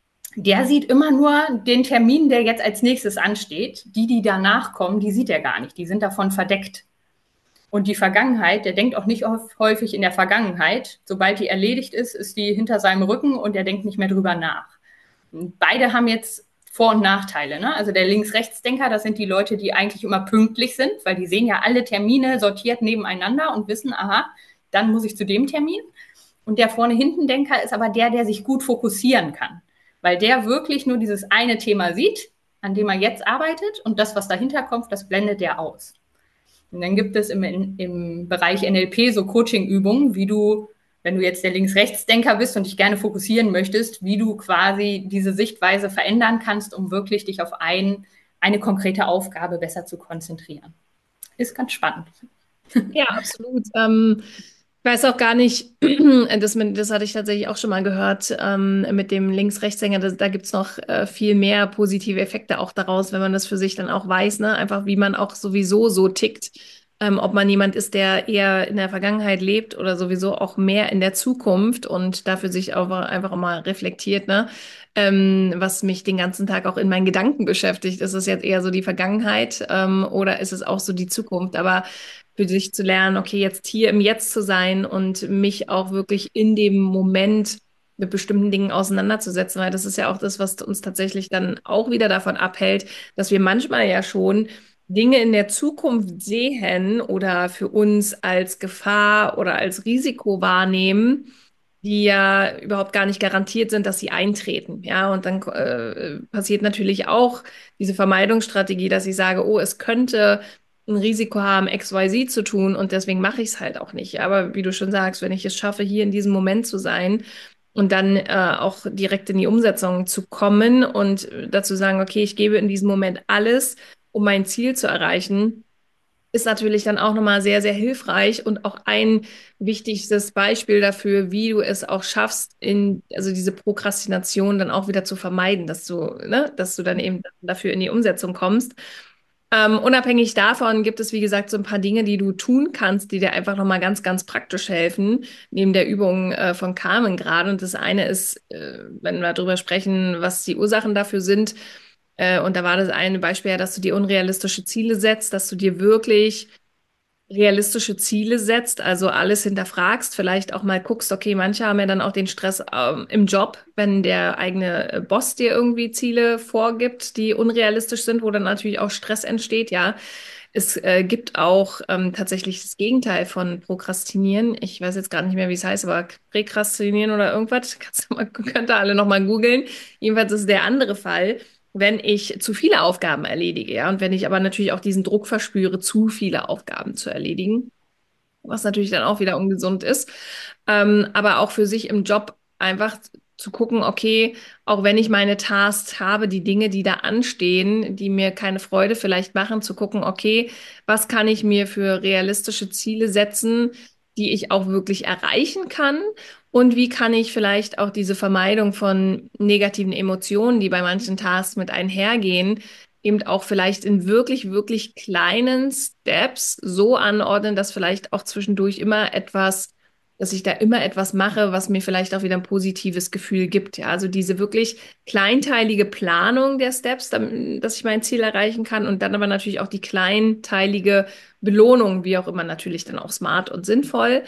der sieht immer nur den Termin, der jetzt als nächstes ansteht. Die, die danach kommen, die sieht er gar nicht. Die sind davon verdeckt. Und die Vergangenheit, der denkt auch nicht häufig in der Vergangenheit. Sobald die erledigt ist, ist die hinter seinem Rücken und er denkt nicht mehr drüber nach. Und beide haben jetzt Vor- und Nachteile. Ne? Also der Links-Rechts-Denker, das sind die Leute, die eigentlich immer pünktlich sind, weil die sehen ja alle Termine sortiert nebeneinander und wissen, aha, dann muss ich zu dem Termin. Und der Vorne-Hinten-Denker ist aber der, der sich gut fokussieren kann, weil der wirklich nur dieses eine Thema sieht, an dem er jetzt arbeitet und das, was dahinter kommt, das blendet der aus. Und dann gibt es im, im Bereich N L P so Coaching-Übungen, wie du, wenn du jetzt der Links-Rechts-Denker bist und dich gerne fokussieren möchtest, wie du quasi diese Sichtweise verändern kannst, um wirklich dich auf ein, eine konkrete Aufgabe besser zu konzentrieren. Ist ganz spannend. Ja, absolut. Ähm, ich weiß auch gar nicht, das, mit- das hatte ich tatsächlich auch schon mal gehört, ähm, mit dem Links-Rechts-Sänger, da, da gibt's noch äh, viel mehr positive Effekte auch daraus, wenn man das für sich dann auch weiß, ne? Einfach wie man auch sowieso so tickt. Ähm, ob man jemand ist, der eher in der Vergangenheit lebt oder sowieso auch mehr in der Zukunft und dafür sich auch einfach auch mal reflektiert, ne? Ähm, was mich den ganzen Tag auch in meinen Gedanken beschäftigt. Ist es jetzt eher so die Vergangenheit, ähm, oder ist es auch so die Zukunft? Aber für sich zu lernen, okay, jetzt hier im Jetzt zu sein und mich auch wirklich in dem Moment mit bestimmten Dingen auseinanderzusetzen, weil das ist ja auch das, was uns tatsächlich dann auch wieder davon abhält, dass wir manchmal ja schon Dinge in der Zukunft sehen oder für uns als Gefahr oder als Risiko wahrnehmen, die ja überhaupt gar nicht garantiert sind, dass sie eintreten. Ja, und dann äh, passiert natürlich auch diese Vermeidungsstrategie, dass ich sage, oh, es könnte ein Risiko haben, X Y Z zu tun und deswegen mache ich es halt auch nicht. Aber wie du schon sagst, wenn ich es schaffe, hier in diesem Moment zu sein und dann äh, auch direkt in die Umsetzung zu kommen und dazu sagen, okay, ich gebe in diesem Moment alles, um mein Ziel zu erreichen, ist natürlich dann auch nochmal sehr, sehr hilfreich und auch ein wichtigstes Beispiel dafür, wie du es auch schaffst, in, also diese Prokrastination dann auch wieder zu vermeiden, dass du, ne, dass du dann eben dafür in die Umsetzung kommst. Ähm, unabhängig davon gibt es, wie gesagt, so ein paar Dinge, die du tun kannst, die dir einfach nochmal ganz, ganz praktisch helfen, neben der Übung äh, von Carmen gerade. Und das eine ist, äh, wenn wir darüber sprechen, was die Ursachen dafür sind. Äh, und da war das eine Beispiel ja, dass du dir unrealistische Ziele setzt, dass du dir wirklich realistische Ziele setzt, also alles hinterfragst, vielleicht auch mal guckst, okay, manche haben ja dann auch den Stress ähm, im Job, wenn der eigene äh, Boss dir irgendwie Ziele vorgibt, die unrealistisch sind, wo dann natürlich auch Stress entsteht, ja. Es äh, gibt auch ähm, tatsächlich das Gegenteil von Prokrastinieren. Ich weiß jetzt gar nicht mehr, wie es heißt, aber Präkrastinieren oder irgendwas. Kannst du mal, könnt ihr alle nochmal googeln. Jedenfalls ist der andere Fall, wenn ich zu viele Aufgaben erledige, ja, und wenn ich aber natürlich auch diesen Druck verspüre, zu viele Aufgaben zu erledigen, was natürlich dann auch wieder ungesund ist, ähm, aber auch für sich im Job einfach zu gucken, okay, auch wenn ich meine Tasks habe, die Dinge, die da anstehen, die mir keine Freude vielleicht machen, zu gucken, okay, was kann ich mir für realistische Ziele setzen, die ich auch wirklich erreichen kann? Und wie kann ich vielleicht auch diese Vermeidung von negativen Emotionen, die bei manchen Tasks mit einhergehen, eben auch vielleicht in wirklich, wirklich kleinen Steps so anordnen, dass vielleicht auch zwischendurch immer etwas, dass ich da immer etwas mache, was mir vielleicht auch wieder ein positives Gefühl gibt. Ja, also diese wirklich kleinteilige Planung der Steps, damit, dass ich mein Ziel erreichen kann und dann aber natürlich auch die kleinteilige Belohnung, wie auch immer natürlich dann auch smart und sinnvoll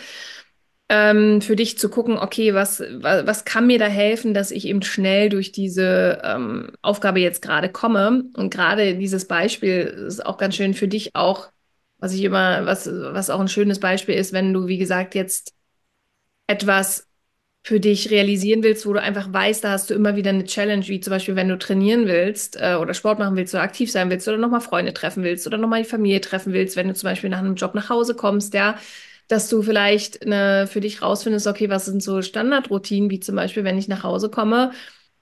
ähm, für dich zu gucken, okay, was, was, was kann mir da helfen, dass ich eben schnell durch diese ähm, Aufgabe jetzt gerade komme. Und gerade dieses Beispiel ist auch ganz schön für dich auch, was ich immer, was, was auch ein schönes Beispiel ist, wenn du, wie gesagt, jetzt etwas für dich realisieren willst, wo du einfach weißt, da hast du immer wieder eine Challenge, wie zum Beispiel, wenn du trainieren willst äh, oder Sport machen willst oder aktiv sein willst oder nochmal Freunde treffen willst oder nochmal die Familie treffen willst, wenn du zum Beispiel nach einem Job nach Hause kommst, ja, dass du vielleicht eine, für dich rausfindest, okay, was sind so Standardroutinen, wie zum Beispiel, wenn ich nach Hause komme,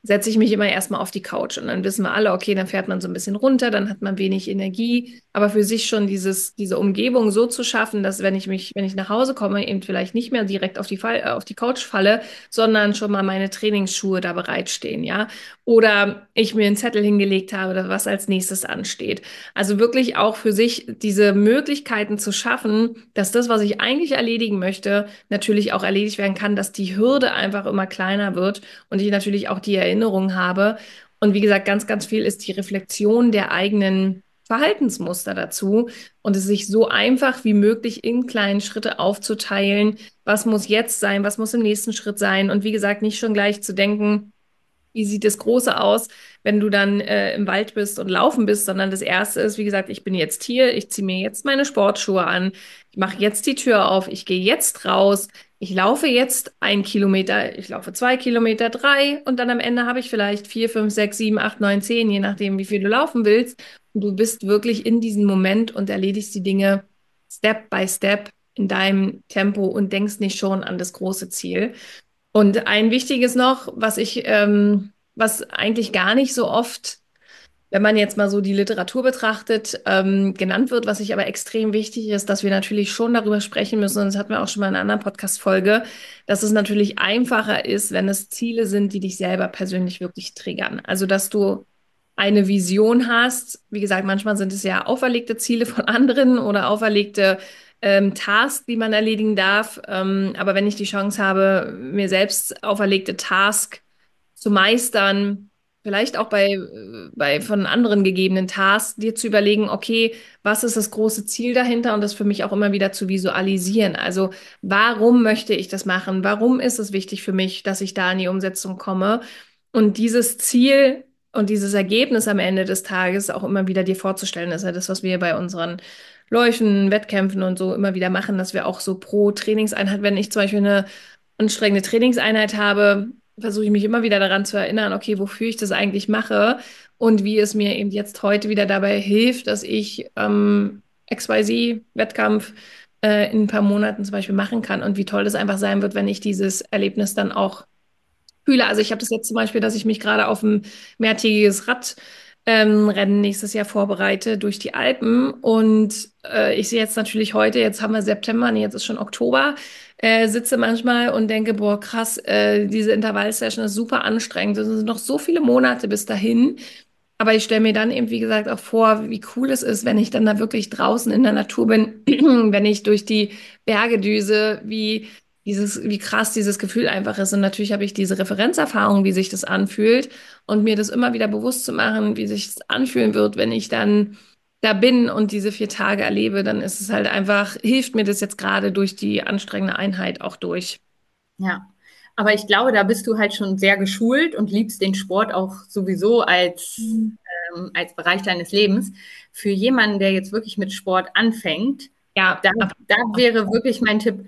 setze ich mich immer erstmal auf die Couch und dann wissen wir alle, okay, dann fährt man so ein bisschen runter, dann hat man wenig Energie, aber für sich schon dieses, diese Umgebung so zu schaffen, dass wenn ich mich, wenn ich nach Hause komme, eben vielleicht nicht mehr direkt auf die Fall, äh, auf die Couch falle, sondern schon mal meine Trainingsschuhe da bereitstehen, ja, oder ich mir einen Zettel hingelegt habe, was als nächstes ansteht. Also wirklich auch für sich diese Möglichkeiten zu schaffen, dass das, was ich eigentlich erledigen möchte, natürlich auch erledigt werden kann, dass die Hürde einfach immer kleiner wird und ich natürlich auch die Erinnerung habe. Und wie gesagt, ganz, ganz viel ist die Reflexion der eigenen Verhaltensmuster dazu und es sich so einfach wie möglich in kleinen Schritte aufzuteilen. Was muss jetzt sein? Was muss im nächsten Schritt sein? Und wie gesagt, nicht schon gleich zu denken, wie sieht das Große aus, wenn du dann äh, im Wald bist und laufen bist, sondern das Erste ist, wie gesagt, ich bin jetzt hier, ich ziehe mir jetzt meine Sportschuhe an, ich mache jetzt die Tür auf, ich gehe jetzt raus, ich laufe jetzt ein Kilometer, ich laufe zwei Kilometer, drei und dann am Ende habe ich vielleicht vier, fünf, sechs, sieben, acht, neun, zehn, je nachdem, wie viel du laufen willst. Und du bist wirklich in diesem Moment und erledigst die Dinge Step by Step in deinem Tempo und denkst nicht schon an das große Ziel. Und ein wichtiges noch, was ich, ähm, was eigentlich gar nicht so oft, wenn man jetzt mal so die Literatur betrachtet, ähm, genannt wird, was ich aber extrem wichtig ist, dass wir natürlich schon darüber sprechen müssen, und das hatten wir auch schon mal in einer anderen Podcast-Folge, dass es natürlich einfacher ist, wenn es Ziele sind, die dich selber persönlich wirklich triggern. Also, dass du eine Vision hast. Wie gesagt, manchmal sind es ja auferlegte Ziele von anderen oder auferlegte ähm, Tasks, die man erledigen darf. Ähm, aber wenn ich die Chance habe, mir selbst auferlegte Tasks zu meistern, vielleicht auch bei, äh, bei von anderen gegebenen Tasks, dir zu überlegen, okay, was ist das große Ziel dahinter und das für mich auch immer wieder zu visualisieren. Also, warum möchte ich das machen? Warum ist es wichtig für mich, dass ich da in die Umsetzung komme? Und dieses Ziel und dieses Ergebnis am Ende des Tages auch immer wieder dir vorzustellen, das ist ja das, was wir bei unseren Läufen, Wettkämpfen und so immer wieder machen, dass wir auch so pro Trainingseinheit, wenn ich zum Beispiel eine anstrengende Trainingseinheit habe, versuche ich mich immer wieder daran zu erinnern, okay, wofür ich das eigentlich mache und wie es mir eben jetzt heute wieder dabei hilft, dass ich ähm, X Y Z-Wettkampf äh, in ein paar Monaten zum Beispiel machen kann und wie toll das einfach sein wird, wenn ich dieses Erlebnis dann auch fühle. Also ich habe das jetzt zum Beispiel, dass ich mich gerade auf ein mehrtägiges Rad ähm, Rennen nächstes Jahr vorbereite durch die Alpen. Und äh, ich sehe jetzt natürlich heute, jetzt haben wir September, nee, jetzt ist schon Oktober, äh, sitze manchmal und denke, boah, krass, äh, diese Intervallsession ist super anstrengend. Es sind noch so viele Monate bis dahin. Aber ich stelle mir dann eben, wie gesagt, auch vor, wie cool es ist, wenn ich dann da wirklich draußen in der Natur bin, wenn ich durch die Berge düse, wie dieses, wie krass dieses Gefühl einfach ist. Und natürlich habe ich diese Referenzerfahrung, wie sich das anfühlt und mir das immer wieder bewusst zu machen, wie sich das anfühlen wird, wenn ich dann da bin und diese vier Tage erlebe, dann ist es halt einfach, hilft mir das jetzt gerade durch die anstrengende Einheit auch durch. Ja, aber ich glaube, da bist du halt schon sehr geschult und liebst den Sport auch sowieso als, Mhm. ähm, als Bereich deines Lebens. Für jemanden, der jetzt wirklich mit Sport anfängt, Ja, da, ab- da wäre wirklich mein Tipp,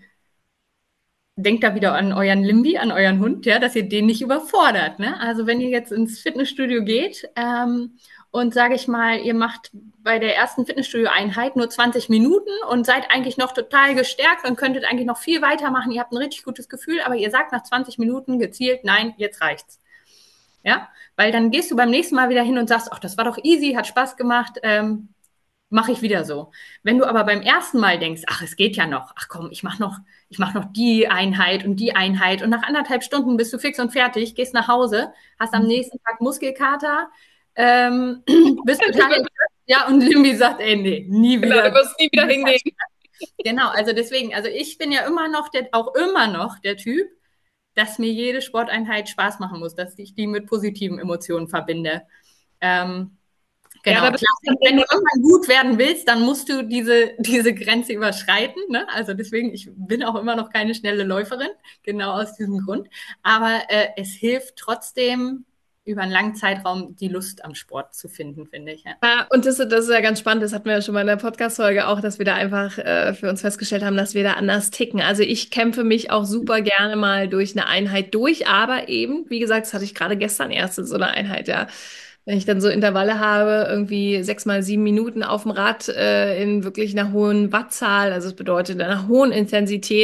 denkt da wieder an euren Limbi, an euren Hund, ja, dass ihr den nicht überfordert. Ne? Also wenn ihr jetzt ins Fitnessstudio geht ähm, und sage ich mal, ihr macht bei der ersten Fitnessstudio-Einheit nur zwanzig Minuten und seid eigentlich noch total gestärkt und könntet eigentlich noch viel weitermachen, ihr habt ein richtig gutes Gefühl, aber ihr sagt nach zwanzig Minuten gezielt, nein, jetzt reicht's. Ja, weil dann gehst du beim nächsten Mal wieder hin und sagst, ach, das war doch easy, hat Spaß gemacht, ähm, mache ich wieder so. Wenn du aber beim ersten Mal denkst, ach, es geht ja noch, ach komm, ich mache noch, ich mache noch die Einheit und die Einheit und nach anderthalb Stunden bist du fix und fertig, gehst nach Hause, hast am nächsten Tag Muskelkater, ähm, bist total, ja, und Limbi sagt, ey, nee, nie genau, du wieder. wirst nie wieder hingehen. Genau, also deswegen, also ich bin ja immer noch der, auch immer noch der Typ, dass mir jede Sporteinheit Spaß machen muss, dass ich die mit positiven Emotionen verbinde. Ähm, Ja, Genau, da bist klar. du Wenn du irgendwann gut werden willst, dann musst du diese, diese Grenze überschreiten. Ne? Also deswegen, ich bin auch immer noch keine schnelle Läuferin, genau aus diesem Grund. Aber äh, es hilft trotzdem, über einen langen Zeitraum die Lust am Sport zu finden, finde ich. Ja. Ja, und das, das ist ja ganz spannend, das hatten wir ja schon mal in der Podcast-Folge auch, dass wir da einfach äh, für uns festgestellt haben, dass wir da anders ticken. Also ich kämpfe mich auch super gerne mal durch eine Einheit durch, aber eben, wie gesagt, das hatte ich gerade gestern erst in so eine Einheit, ja. Wenn ich dann so Intervalle habe, irgendwie sechs mal sieben Minuten auf dem Rad äh, in wirklich einer hohen Wattzahl, also es bedeutet einer hohen Intensität,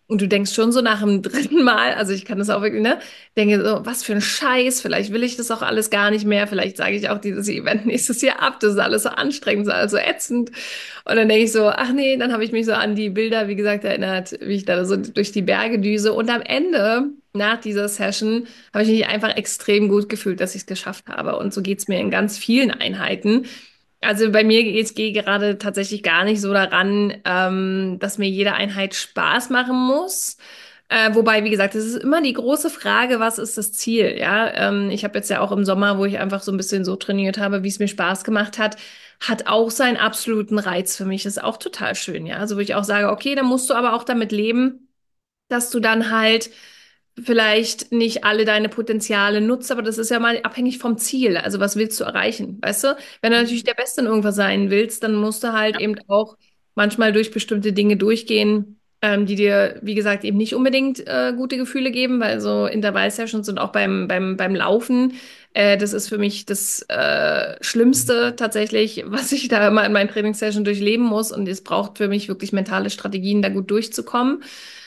Und du denkst schon so nach dem dritten Mal, also ich kann das auch wirklich, ne, denke so, was für ein Scheiß, vielleicht will ich das auch alles gar nicht mehr, vielleicht sage ich auch dieses Event nächstes Jahr ab, das ist alles so anstrengend, das ist alles so ätzend. Und dann denke ich so, ach nee, dann habe ich mich so an die Bilder, wie gesagt, erinnert, wie ich da so durch die Berge düse. Und am Ende, nach dieser Session, habe ich mich einfach extrem gut gefühlt, dass ich es geschafft habe. Und so geht's mir in ganz vielen Einheiten. Also bei mir geht es gerade tatsächlich gar nicht so daran, ähm, dass mir jede Einheit Spaß machen muss. Äh, wobei, wie gesagt, es ist immer die große Frage, was ist das Ziel? Ja, ähm, ich habe jetzt ja auch im Sommer, wo ich einfach so ein bisschen so trainiert habe, wie es mir Spaß gemacht hat, hat auch seinen absoluten Reiz für mich. Das ist auch total schön, ja. Also wo ich auch sage, okay, dann musst du aber auch damit leben, dass du dann halt vielleicht nicht alle deine Potenziale nutzt, aber das ist ja mal abhängig vom Ziel. Also was willst du erreichen, weißt du? Wenn du natürlich der Beste in irgendwas sein willst, dann musst du halt Ja. eben auch manchmal durch bestimmte Dinge durchgehen, ähm, die dir, wie gesagt, eben nicht unbedingt äh, gute Gefühle geben, weil so Intervall-Sessions und auch beim, beim, beim Laufen, äh, das ist für mich das äh, Schlimmste tatsächlich, was ich da immer in meinen Trainingssessions durchleben muss. Und es braucht für mich wirklich mentale Strategien, da gut durchzukommen.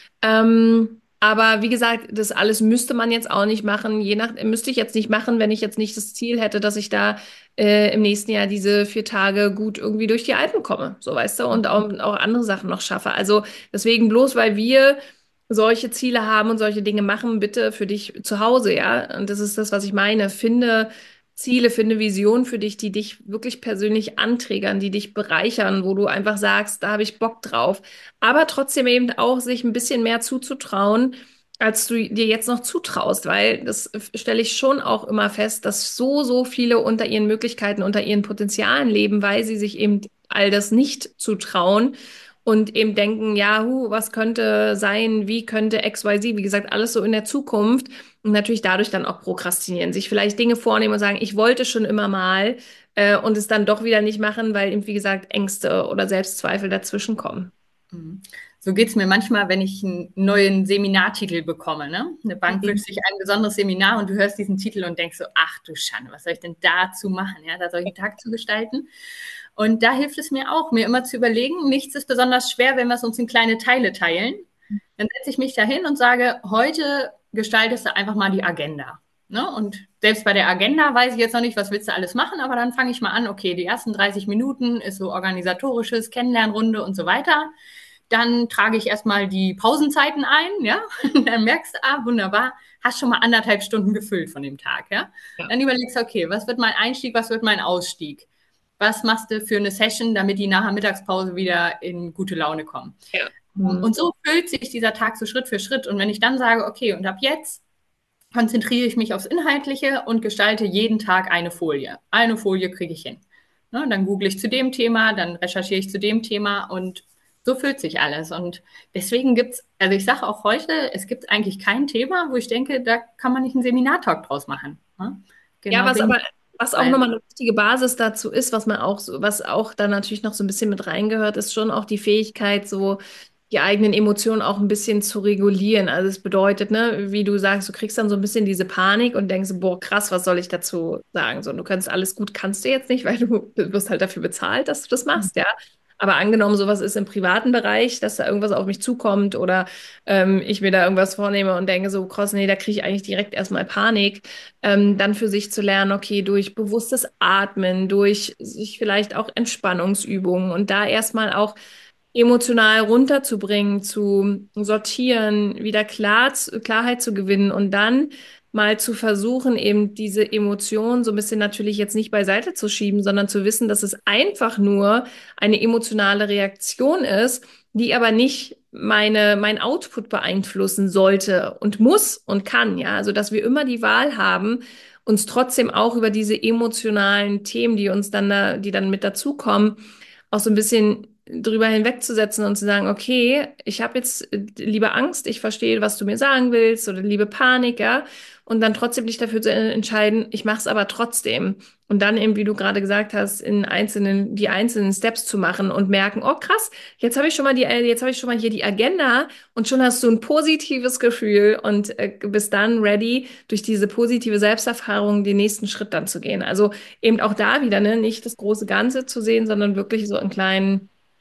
Ähm, aber wie gesagt, das alles müsste man jetzt auch nicht machen. Je nach, müsste ich jetzt nicht machen, wenn ich jetzt nicht das Ziel hätte, dass ich da äh, im nächsten Jahr diese vier Tage gut irgendwie durch die Alpen komme, so weißt du, und auch, auch andere Sachen noch schaffe. Also deswegen bloß, weil wir solche Ziele haben und solche Dinge machen, bitte für dich zu Hause, ja. Und das ist das, was ich meine. Finde Ziele, finde Visionen für dich, die dich wirklich persönlich anträgern, die dich bereichern, wo du einfach sagst, da habe ich Bock drauf. Aber trotzdem eben auch sich ein bisschen mehr zuzutrauen, als du dir jetzt noch zutraust, weil das stelle ich schon auch immer fest, dass so, so viele unter ihren Möglichkeiten, unter ihren Potenzialen leben, weil sie sich eben all das nicht zutrauen und eben denken, ja, hu, was könnte sein, wie könnte X Y Z, wie gesagt, alles so in der Zukunft und natürlich dadurch dann auch prokrastinieren, sich vielleicht Dinge vornehmen und sagen, ich wollte schon immer mal äh, und es dann doch wieder nicht machen, weil eben, wie gesagt, Ängste oder Selbstzweifel dazwischen kommen. Mhm. So geht es mir manchmal, wenn ich einen neuen Seminartitel bekomme. Ne? Eine Bank Mhm. wünscht sich ein besonderes Seminar und du hörst diesen Titel und denkst so, ach du Schande, was soll ich denn dazu machen? Ja, da soll ich einen Tag zu gestalten. Und da hilft es mir auch, mir immer zu überlegen, nichts ist besonders schwer, wenn wir es uns in kleine Teile teilen. Dann setze ich mich dahin und sage, heute gestaltest du einfach mal die Agenda. Ne? Und selbst bei der Agenda weiß ich jetzt noch nicht, was willst du alles machen, aber dann fange ich mal an, okay, die ersten dreißig Minuten ist so organisatorisches, Kennenlernrunde und so weiter. Dann trage ich erstmal die Pausenzeiten ein, ja. Dann merkst du, ah, wunderbar, hast schon mal anderthalb Stunden gefüllt von dem Tag, ja. Ja. Dann überlegst du, okay, was wird mein Einstieg, was wird mein Ausstieg? Was machst du für eine Session, damit die nachher Mittagspause wieder in gute Laune kommen? Ja. Mhm. Und so füllt sich dieser Tag so Schritt für Schritt. Und wenn ich dann sage, okay, und ab jetzt konzentriere ich mich aufs Inhaltliche und gestalte jeden Tag eine Folie. Eine Folie kriege ich hin. Ne, dann google ich zu dem Thema, dann recherchiere ich zu dem Thema und so füllt sich alles. Und deswegen gibt es, also ich sage auch heute, es gibt eigentlich kein Thema, wo ich denke, da kann man nicht einen Seminartalk draus machen. Ne? Ja, Genau was wegen, aber, was auch nochmal eine wichtige Basis dazu ist, was man auch so, was auch da natürlich noch so ein bisschen mit reingehört, ist schon auch die Fähigkeit, so die eigenen Emotionen auch ein bisschen zu regulieren. Also es bedeutet, ne, wie du sagst, du kriegst dann so ein bisschen diese Panik und denkst, boah, krass, was soll ich dazu sagen? So, du kannst alles gut, kannst du jetzt nicht, weil du, du wirst halt dafür bezahlt, dass du das machst, ja. Aber angenommen, sowas ist im privaten Bereich, dass da irgendwas auf mich zukommt oder ähm, ich mir da irgendwas vornehme und denke so, krass, nee, da kriege ich eigentlich direkt erstmal Panik, ähm, dann für sich zu lernen, okay, durch bewusstes Atmen, durch sich vielleicht auch Entspannungsübungen und da erstmal auch emotional runterzubringen, zu sortieren, wieder klar, Klarheit zu gewinnen und dann mal zu versuchen, eben diese Emotionen so ein bisschen natürlich jetzt nicht beiseite zu schieben, sondern zu wissen, dass es einfach nur eine emotionale Reaktion ist, die aber nicht meine, mein Output beeinflussen sollte und muss und kann, ja. Also, dass wir immer die Wahl haben, uns trotzdem auch über diese emotionalen Themen, die uns dann da, die dann mit dazukommen, auch so ein bisschen drüber hinwegzusetzen und zu sagen, okay, ich habe jetzt äh, liebe Angst, ich verstehe, was du mir sagen willst, oder liebe Panik, ja, und dann trotzdem dich dafür zu entscheiden, ich mache es aber trotzdem. Und dann eben, wie du gerade gesagt hast, in einzelnen, die einzelnen Steps zu machen und merken, oh krass, jetzt habe ich schon mal die, äh, jetzt habe ich schon mal hier die Agenda und schon hast du ein positives Gefühl und äh, bist dann ready, durch diese positive Selbsterfahrung den nächsten Schritt dann zu gehen. Also eben auch da wieder, ne, nicht das große Ganze zu sehen, sondern wirklich so in kleinen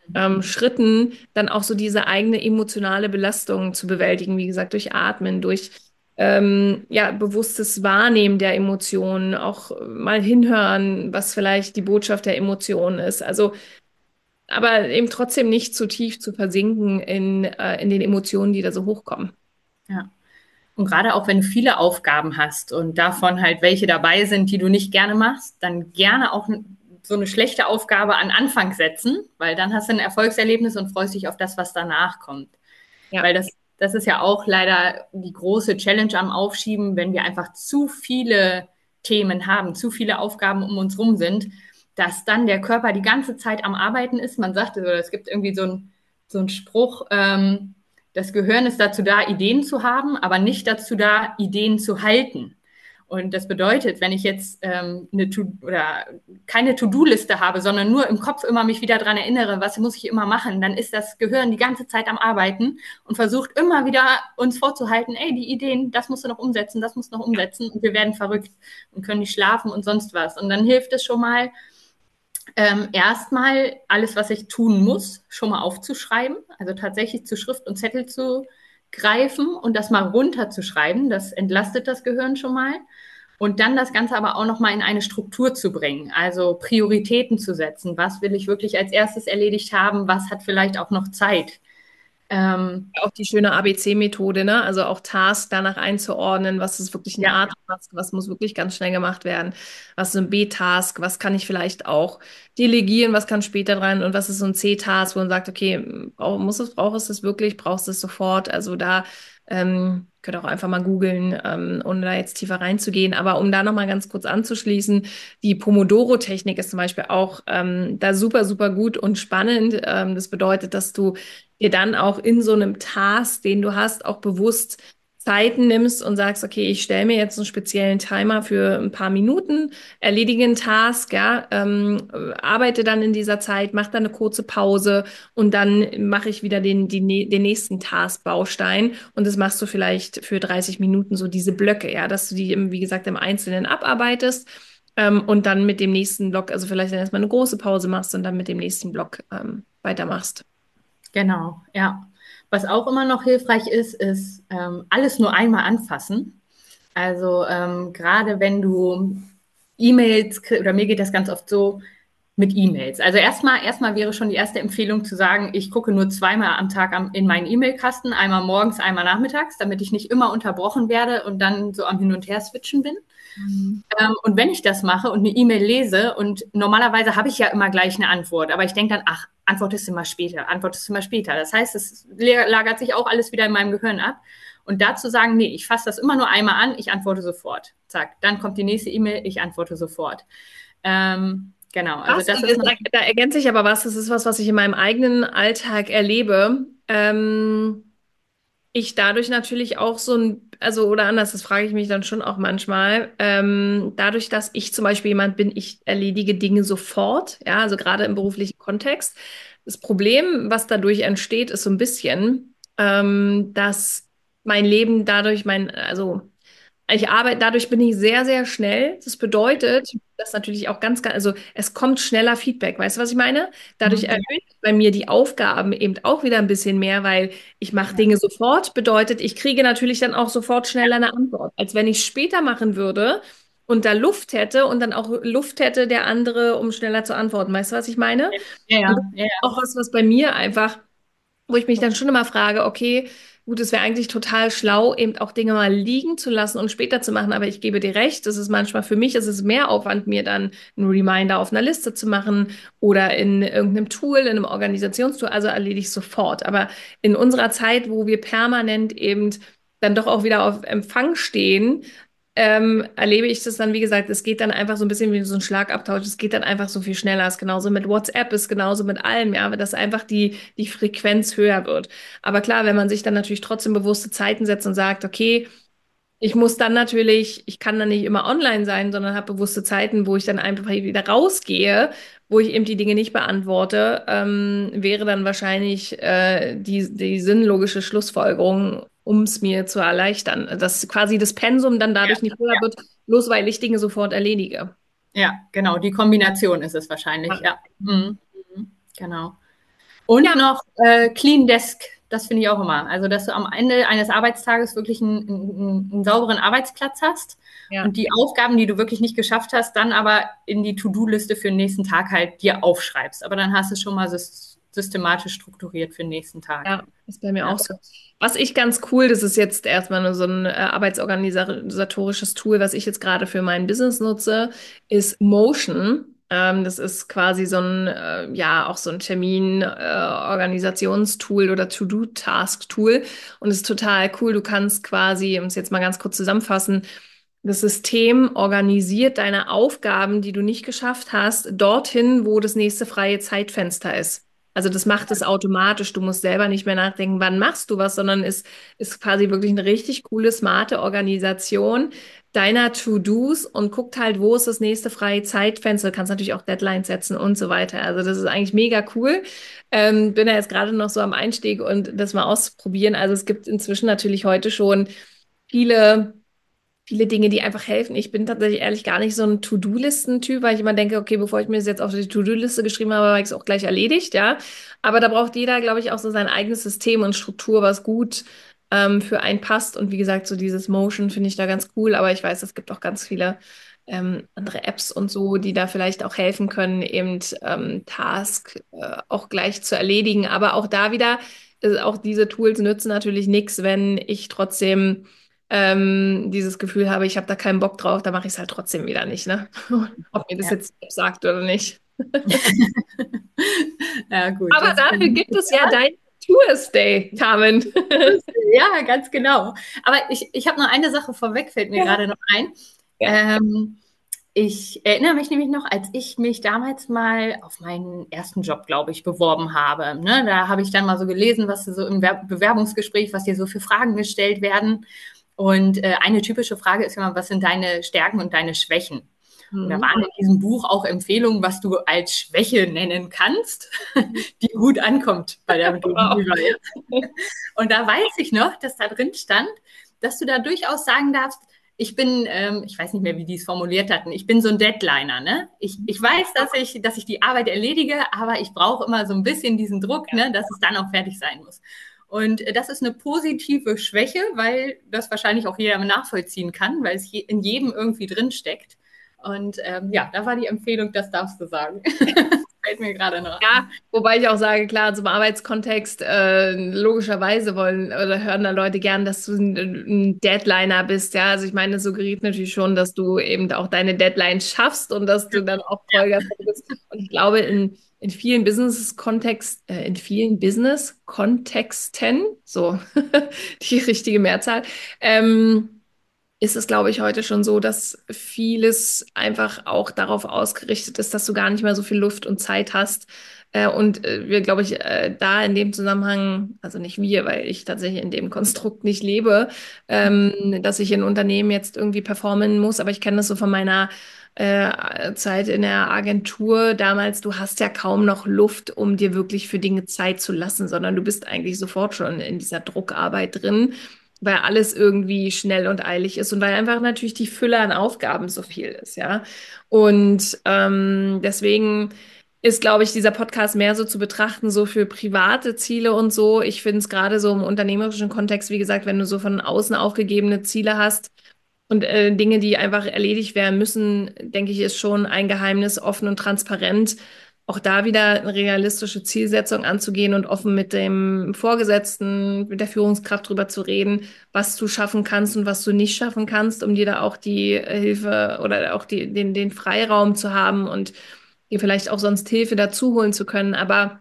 ähm, Schritten dann auch so diese eigene emotionale Belastung zu bewältigen. Wie gesagt, durch Atmen, durch ähm, ja, bewusstes Wahrnehmen der Emotionen, auch mal hinhören, was vielleicht die Botschaft der Emotionen ist. Also, aber eben trotzdem nicht zu tief zu versinken in, äh, in den Emotionen, die da so hochkommen. Ja. Und gerade auch wenn du viele Aufgaben hast und davon halt welche dabei sind, die du nicht gerne machst, dann gerne auch so eine schlechte Aufgabe an Anfang setzen, weil dann hast du ein Erfolgserlebnis und freust dich auf das, was danach kommt. Ja. Weil das, das ist ja auch leider die große Challenge am Aufschieben, wenn wir einfach zu viele Themen haben, zu viele Aufgaben um uns rum sind, dass dann der Körper die ganze Zeit am Arbeiten ist. Man sagt, oder es gibt irgendwie so einen so einen Spruch, ähm, das Gehirn ist dazu da, Ideen zu haben, aber nicht dazu da, Ideen zu halten. Und das bedeutet, wenn ich jetzt ähm, eine to oder keine To-Do-Liste habe, sondern nur im Kopf immer mich wieder daran erinnere, was muss ich immer machen, dann ist das Gehirn die ganze Zeit am Arbeiten und versucht immer wieder uns vorzuhalten, ey, die Ideen, das musst du noch umsetzen, das musst du noch umsetzen und wir werden verrückt und können nicht schlafen und sonst was. Und dann hilft es schon mal, ähm, erstmal alles, was ich tun muss, schon mal aufzuschreiben, also tatsächlich zu Schrift und Zettel zu greifen und das mal runterzuschreiben. Das entlastet das Gehirn schon mal. Und dann das Ganze aber auch nochmal in eine Struktur zu bringen, also Prioritäten zu setzen. Was will ich wirklich als erstes erledigt haben? Was hat vielleicht auch noch Zeit? Ähm, Auch die schöne A B C-Methode, ne? Also auch Task danach einzuordnen, was ist wirklich ein ja, A-Task, was muss wirklich ganz schnell gemacht werden, was ist ein B-Task, was kann ich vielleicht auch delegieren, was kann später dran und was ist so ein C-Task, wo man sagt, okay, brauch, muss es, braucht es das wirklich, brauchst du es sofort? Also da ähm, könnt ihr auch einfach mal googeln, ähm, ohne da jetzt tiefer reinzugehen. Aber um da nochmal ganz kurz anzuschließen, die Pomodoro-Technik ist zum Beispiel auch ähm, da super, super gut und spannend. Ähm, das bedeutet, dass du dir dann auch in so einem Task, den du hast, auch bewusst Zeiten nimmst und sagst, okay, ich stelle mir jetzt einen speziellen Timer für ein paar Minuten, erledige einen Task, ja, ähm, arbeite dann in dieser Zeit, mache dann eine kurze Pause und dann mache ich wieder den, die, den nächsten Task-Baustein und das machst du vielleicht für dreißig Minuten so diese Blöcke, ja, dass du die, im, wie gesagt, im Einzelnen abarbeitest ähm, und dann mit dem nächsten Block, also vielleicht dann erstmal eine große Pause machst und dann mit dem nächsten Block ähm, weitermachst. genau, ja. Was auch immer noch hilfreich ist, ist ähm, alles nur einmal anfassen. Also ähm, gerade wenn du E-Mails oder mir geht das ganz oft so mit E-Mails. Also erstmal erstmal wäre schon die erste Empfehlung zu sagen, ich gucke nur zweimal am Tag am, in meinen E-Mail-Kasten, einmal morgens, einmal nachmittags, damit ich nicht immer unterbrochen werde und dann so am Hin und Her switchen bin. Mhm. Ähm, und wenn ich das mache und eine E-Mail lese und normalerweise habe ich ja immer gleich eine Antwort, aber ich denke dann, ach, antwortest du mal später, antwortest du mal später. Das heißt, es lagert sich auch alles wieder in meinem Gehirn ab. Und dazu sagen, nee, ich fasse das immer nur einmal an, ich antworte sofort. Zack, dann kommt die nächste E-Mail, ich antworte sofort. Ähm, genau, also Was? das ist noch. Da, da ergänze ich aber was. Das ist was, was ich in meinem eigenen Alltag erlebe. Ähm, ich dadurch natürlich auch so ein, also oder anders, das frage ich mich dann schon auch manchmal. Ähm, dadurch, dass ich zum Beispiel jemand bin, ich erledige Dinge sofort, ja, also gerade im beruflichen Kontext. Das Problem, was dadurch entsteht, ist so ein bisschen, ähm, dass mein Leben dadurch mein, also ich arbeite, dadurch bin ich sehr, sehr schnell. Das bedeutet, dass natürlich auch ganz, ganz, also es kommt schneller Feedback. Weißt du, was ich meine? Dadurch Mhm, erhöht sich bei mir die Aufgaben eben auch wieder ein bisschen mehr, weil ich mache Dinge sofort. Bedeutet, ich kriege natürlich dann auch sofort schneller eine Antwort, als wenn ich es später machen würde und da Luft hätte und dann auch Luft hätte der andere, um schneller zu antworten. Weißt du, was ich meine? ja, Und das ja, ist ja, ja, auch was, was bei mir einfach wo ich mich dann schon immer frage, okay, gut, es wäre eigentlich total schlau, eben auch Dinge mal liegen zu lassen und später zu machen, aber ich gebe dir recht, es ist manchmal für mich, es ist mehr Aufwand, mir dann einen Reminder auf einer Liste zu machen oder in irgendeinem Tool, in einem Organisationstool, also erledige ich sofort. Aber in unserer Zeit, wo wir permanent eben dann doch auch wieder auf Empfang stehen, ähm, erlebe ich das dann, wie gesagt, es geht dann einfach so ein bisschen wie so ein Schlagabtausch, es geht dann einfach so viel schneller. Es ist genauso mit WhatsApp, ist genauso mit allem, ja, dass einfach die, die Frequenz höher wird. Aber klar, wenn man sich dann natürlich trotzdem bewusste Zeiten setzt und sagt, okay, ich muss dann natürlich, ich kann dann nicht immer online sein, sondern habe bewusste Zeiten, wo ich dann einfach wieder rausgehe, wo ich eben die Dinge nicht beantworte, ähm, wäre dann wahrscheinlich äh, die, die sinnlogische Schlussfolgerung, um es mir zu erleichtern, dass quasi das Pensum dann dadurch nicht höher wird, bloß weil ich Dinge sofort erledige. ja, genau, die Kombination ist es wahrscheinlich, Ja. ja. Mhm, mhm, genau. Und Ja, noch äh, Clean Desk, das finde ich auch immer. Also, dass du am Ende eines Arbeitstages wirklich einen, einen, einen sauberen Arbeitsplatz hast ja. und die Aufgaben, die du wirklich nicht geschafft hast, dann aber in die To-Do-Liste für den nächsten Tag halt dir aufschreibst. Aber dann hast du es schon mal systematisch strukturiert für den nächsten Tag. Ja, ist bei mir Ja. auch so. Was ich ganz cool, das ist jetzt erstmal nur so ein äh, arbeitsorganisatorisches Tool, was ich jetzt gerade für mein Business nutze, ist Motion. Ähm, das ist quasi so ein, äh, ja, auch so ein Termin-Organisationstool oder To-Do-Task-Tool. Und es ist total cool. Du kannst quasi, um es jetzt mal ganz kurz zusammenfassen, das System organisiert deine Aufgaben, die du nicht geschafft hast, dorthin, wo das nächste freie Zeitfenster ist. Also das macht es automatisch. Du musst selber nicht mehr nachdenken, wann machst du was, sondern es ist quasi wirklich eine richtig coole, smarte Organisation deiner To-Dos und guckt halt, wo ist das nächste freie Zeitfenster. Du kannst natürlich auch Deadlines setzen und so weiter. Also das ist eigentlich mega cool. Ähm, bin ja jetzt gerade noch so am Einstieg und das mal ausprobieren. Also es gibt inzwischen natürlich heute schon viele viele Dinge, die einfach helfen. Ich bin tatsächlich ehrlich gar nicht so ein To-Do-Listen-Typ, weil ich immer denke, okay, bevor ich mir das jetzt auf die To-Do-Liste geschrieben habe, habe ich es auch gleich erledigt, ja. Aber da braucht jeder, glaube ich, auch so sein eigenes System und Struktur, was gut ähm, für einen passt. Und wie gesagt, so dieses Motion finde ich da ganz cool. Aber ich weiß, es gibt auch ganz viele ähm, andere Apps und so, die da vielleicht auch helfen können, eben ähm, Task äh, auch gleich zu erledigen. Aber auch da wieder, äh, auch diese Tools nützen natürlich nichts, wenn ich trotzdem ähm, dieses Gefühl habe, ich habe da keinen Bock drauf, da mache ich es halt trotzdem wieder nicht, ne? Ob mir das Ja. jetzt sagt oder nicht. Ja, gut. Aber Das ist dafür gibt es ja dein Tours Day, Carmen. ja, ganz genau. Aber ich, ich habe noch eine Sache vorweg, fällt mir Ja. gerade noch ein. Ja. Ähm, ich erinnere mich nämlich noch, als ich mich damals mal auf meinen ersten Job, glaube ich, beworben habe. Ne? Da habe ich dann mal so gelesen, was so im Bewerbungsgespräch, was dir so für Fragen gestellt werden. Und äh, eine typische Frage ist immer, was sind deine Stärken und deine Schwächen? Und da Mhm. waren in diesem Buch auch Empfehlungen, was du als Schwäche nennen kannst, die gut ankommt bei der Wow. Gegenüber. Ja. Und da weiß ich noch, dass da drin stand, dass du da durchaus sagen darfst, ich bin, ähm, ich weiß nicht mehr, wie die es formuliert hatten, ich bin so ein Deadliner. Ne? Ich, ich weiß, dass ich, dass ich die Arbeit erledige, aber ich brauche immer so ein bisschen diesen Druck, ne, dass es dann auch fertig sein muss. Und das ist eine positive Schwäche, weil das wahrscheinlich auch jeder nachvollziehen kann, weil es je, in jedem irgendwie drin steckt. Und ähm, ja, da war die Empfehlung, das darfst du sagen. Fällt mir gerade noch Ja, ein. wobei ich auch sage, klar, zum Arbeitskontext, äh, logischerweise wollen oder hören da Leute gern, dass du ein, ein Deadliner bist. Ja, also ich meine, das suggeriert natürlich schon, dass du eben auch deine Deadlines schaffst und dass du dann auch Vollgas bist. Und ich glaube, in, in vielen Business-Kontext, äh, in vielen Business-Kontexten, so die richtige Mehrzahl, ähm, ist es, glaube ich, heute schon so, dass vieles einfach auch darauf ausgerichtet ist, dass du gar nicht mehr so viel Luft und Zeit hast. Äh, und äh, wir, glaube ich, äh, da in dem Zusammenhang, also nicht wir, weil ich tatsächlich in dem Konstrukt nicht lebe, ähm, dass ich in Unternehmen jetzt irgendwie performen muss, aber ich kenne das so von meiner äh, Zeit in der Agentur damals. Du hast ja kaum noch Luft, um dir wirklich für Dinge Zeit zu lassen, sondern du bist eigentlich sofort schon in dieser Druckarbeit drin, weil alles irgendwie schnell und eilig ist und weil einfach natürlich die Fülle an Aufgaben so viel ist, ja. Und ähm, deswegen ist, glaube ich, dieser Podcast mehr so zu betrachten, so für private Ziele und so. Ich finde es gerade so im unternehmerischen Kontext, wie gesagt, wenn du so von außen aufgegebene Ziele hast und äh, Dinge, die einfach erledigt werden müssen, denke ich, ist schon ein Geheimnis, offen und transparent auch da wieder eine realistische Zielsetzung anzugehen und offen mit dem Vorgesetzten, mit der Führungskraft drüber zu reden, was du schaffen kannst und was du nicht schaffen kannst, um dir da auch die äh, Hilfe oder auch die, den, den Freiraum zu haben und dir vielleicht auch sonst Hilfe dazu holen zu können. Aber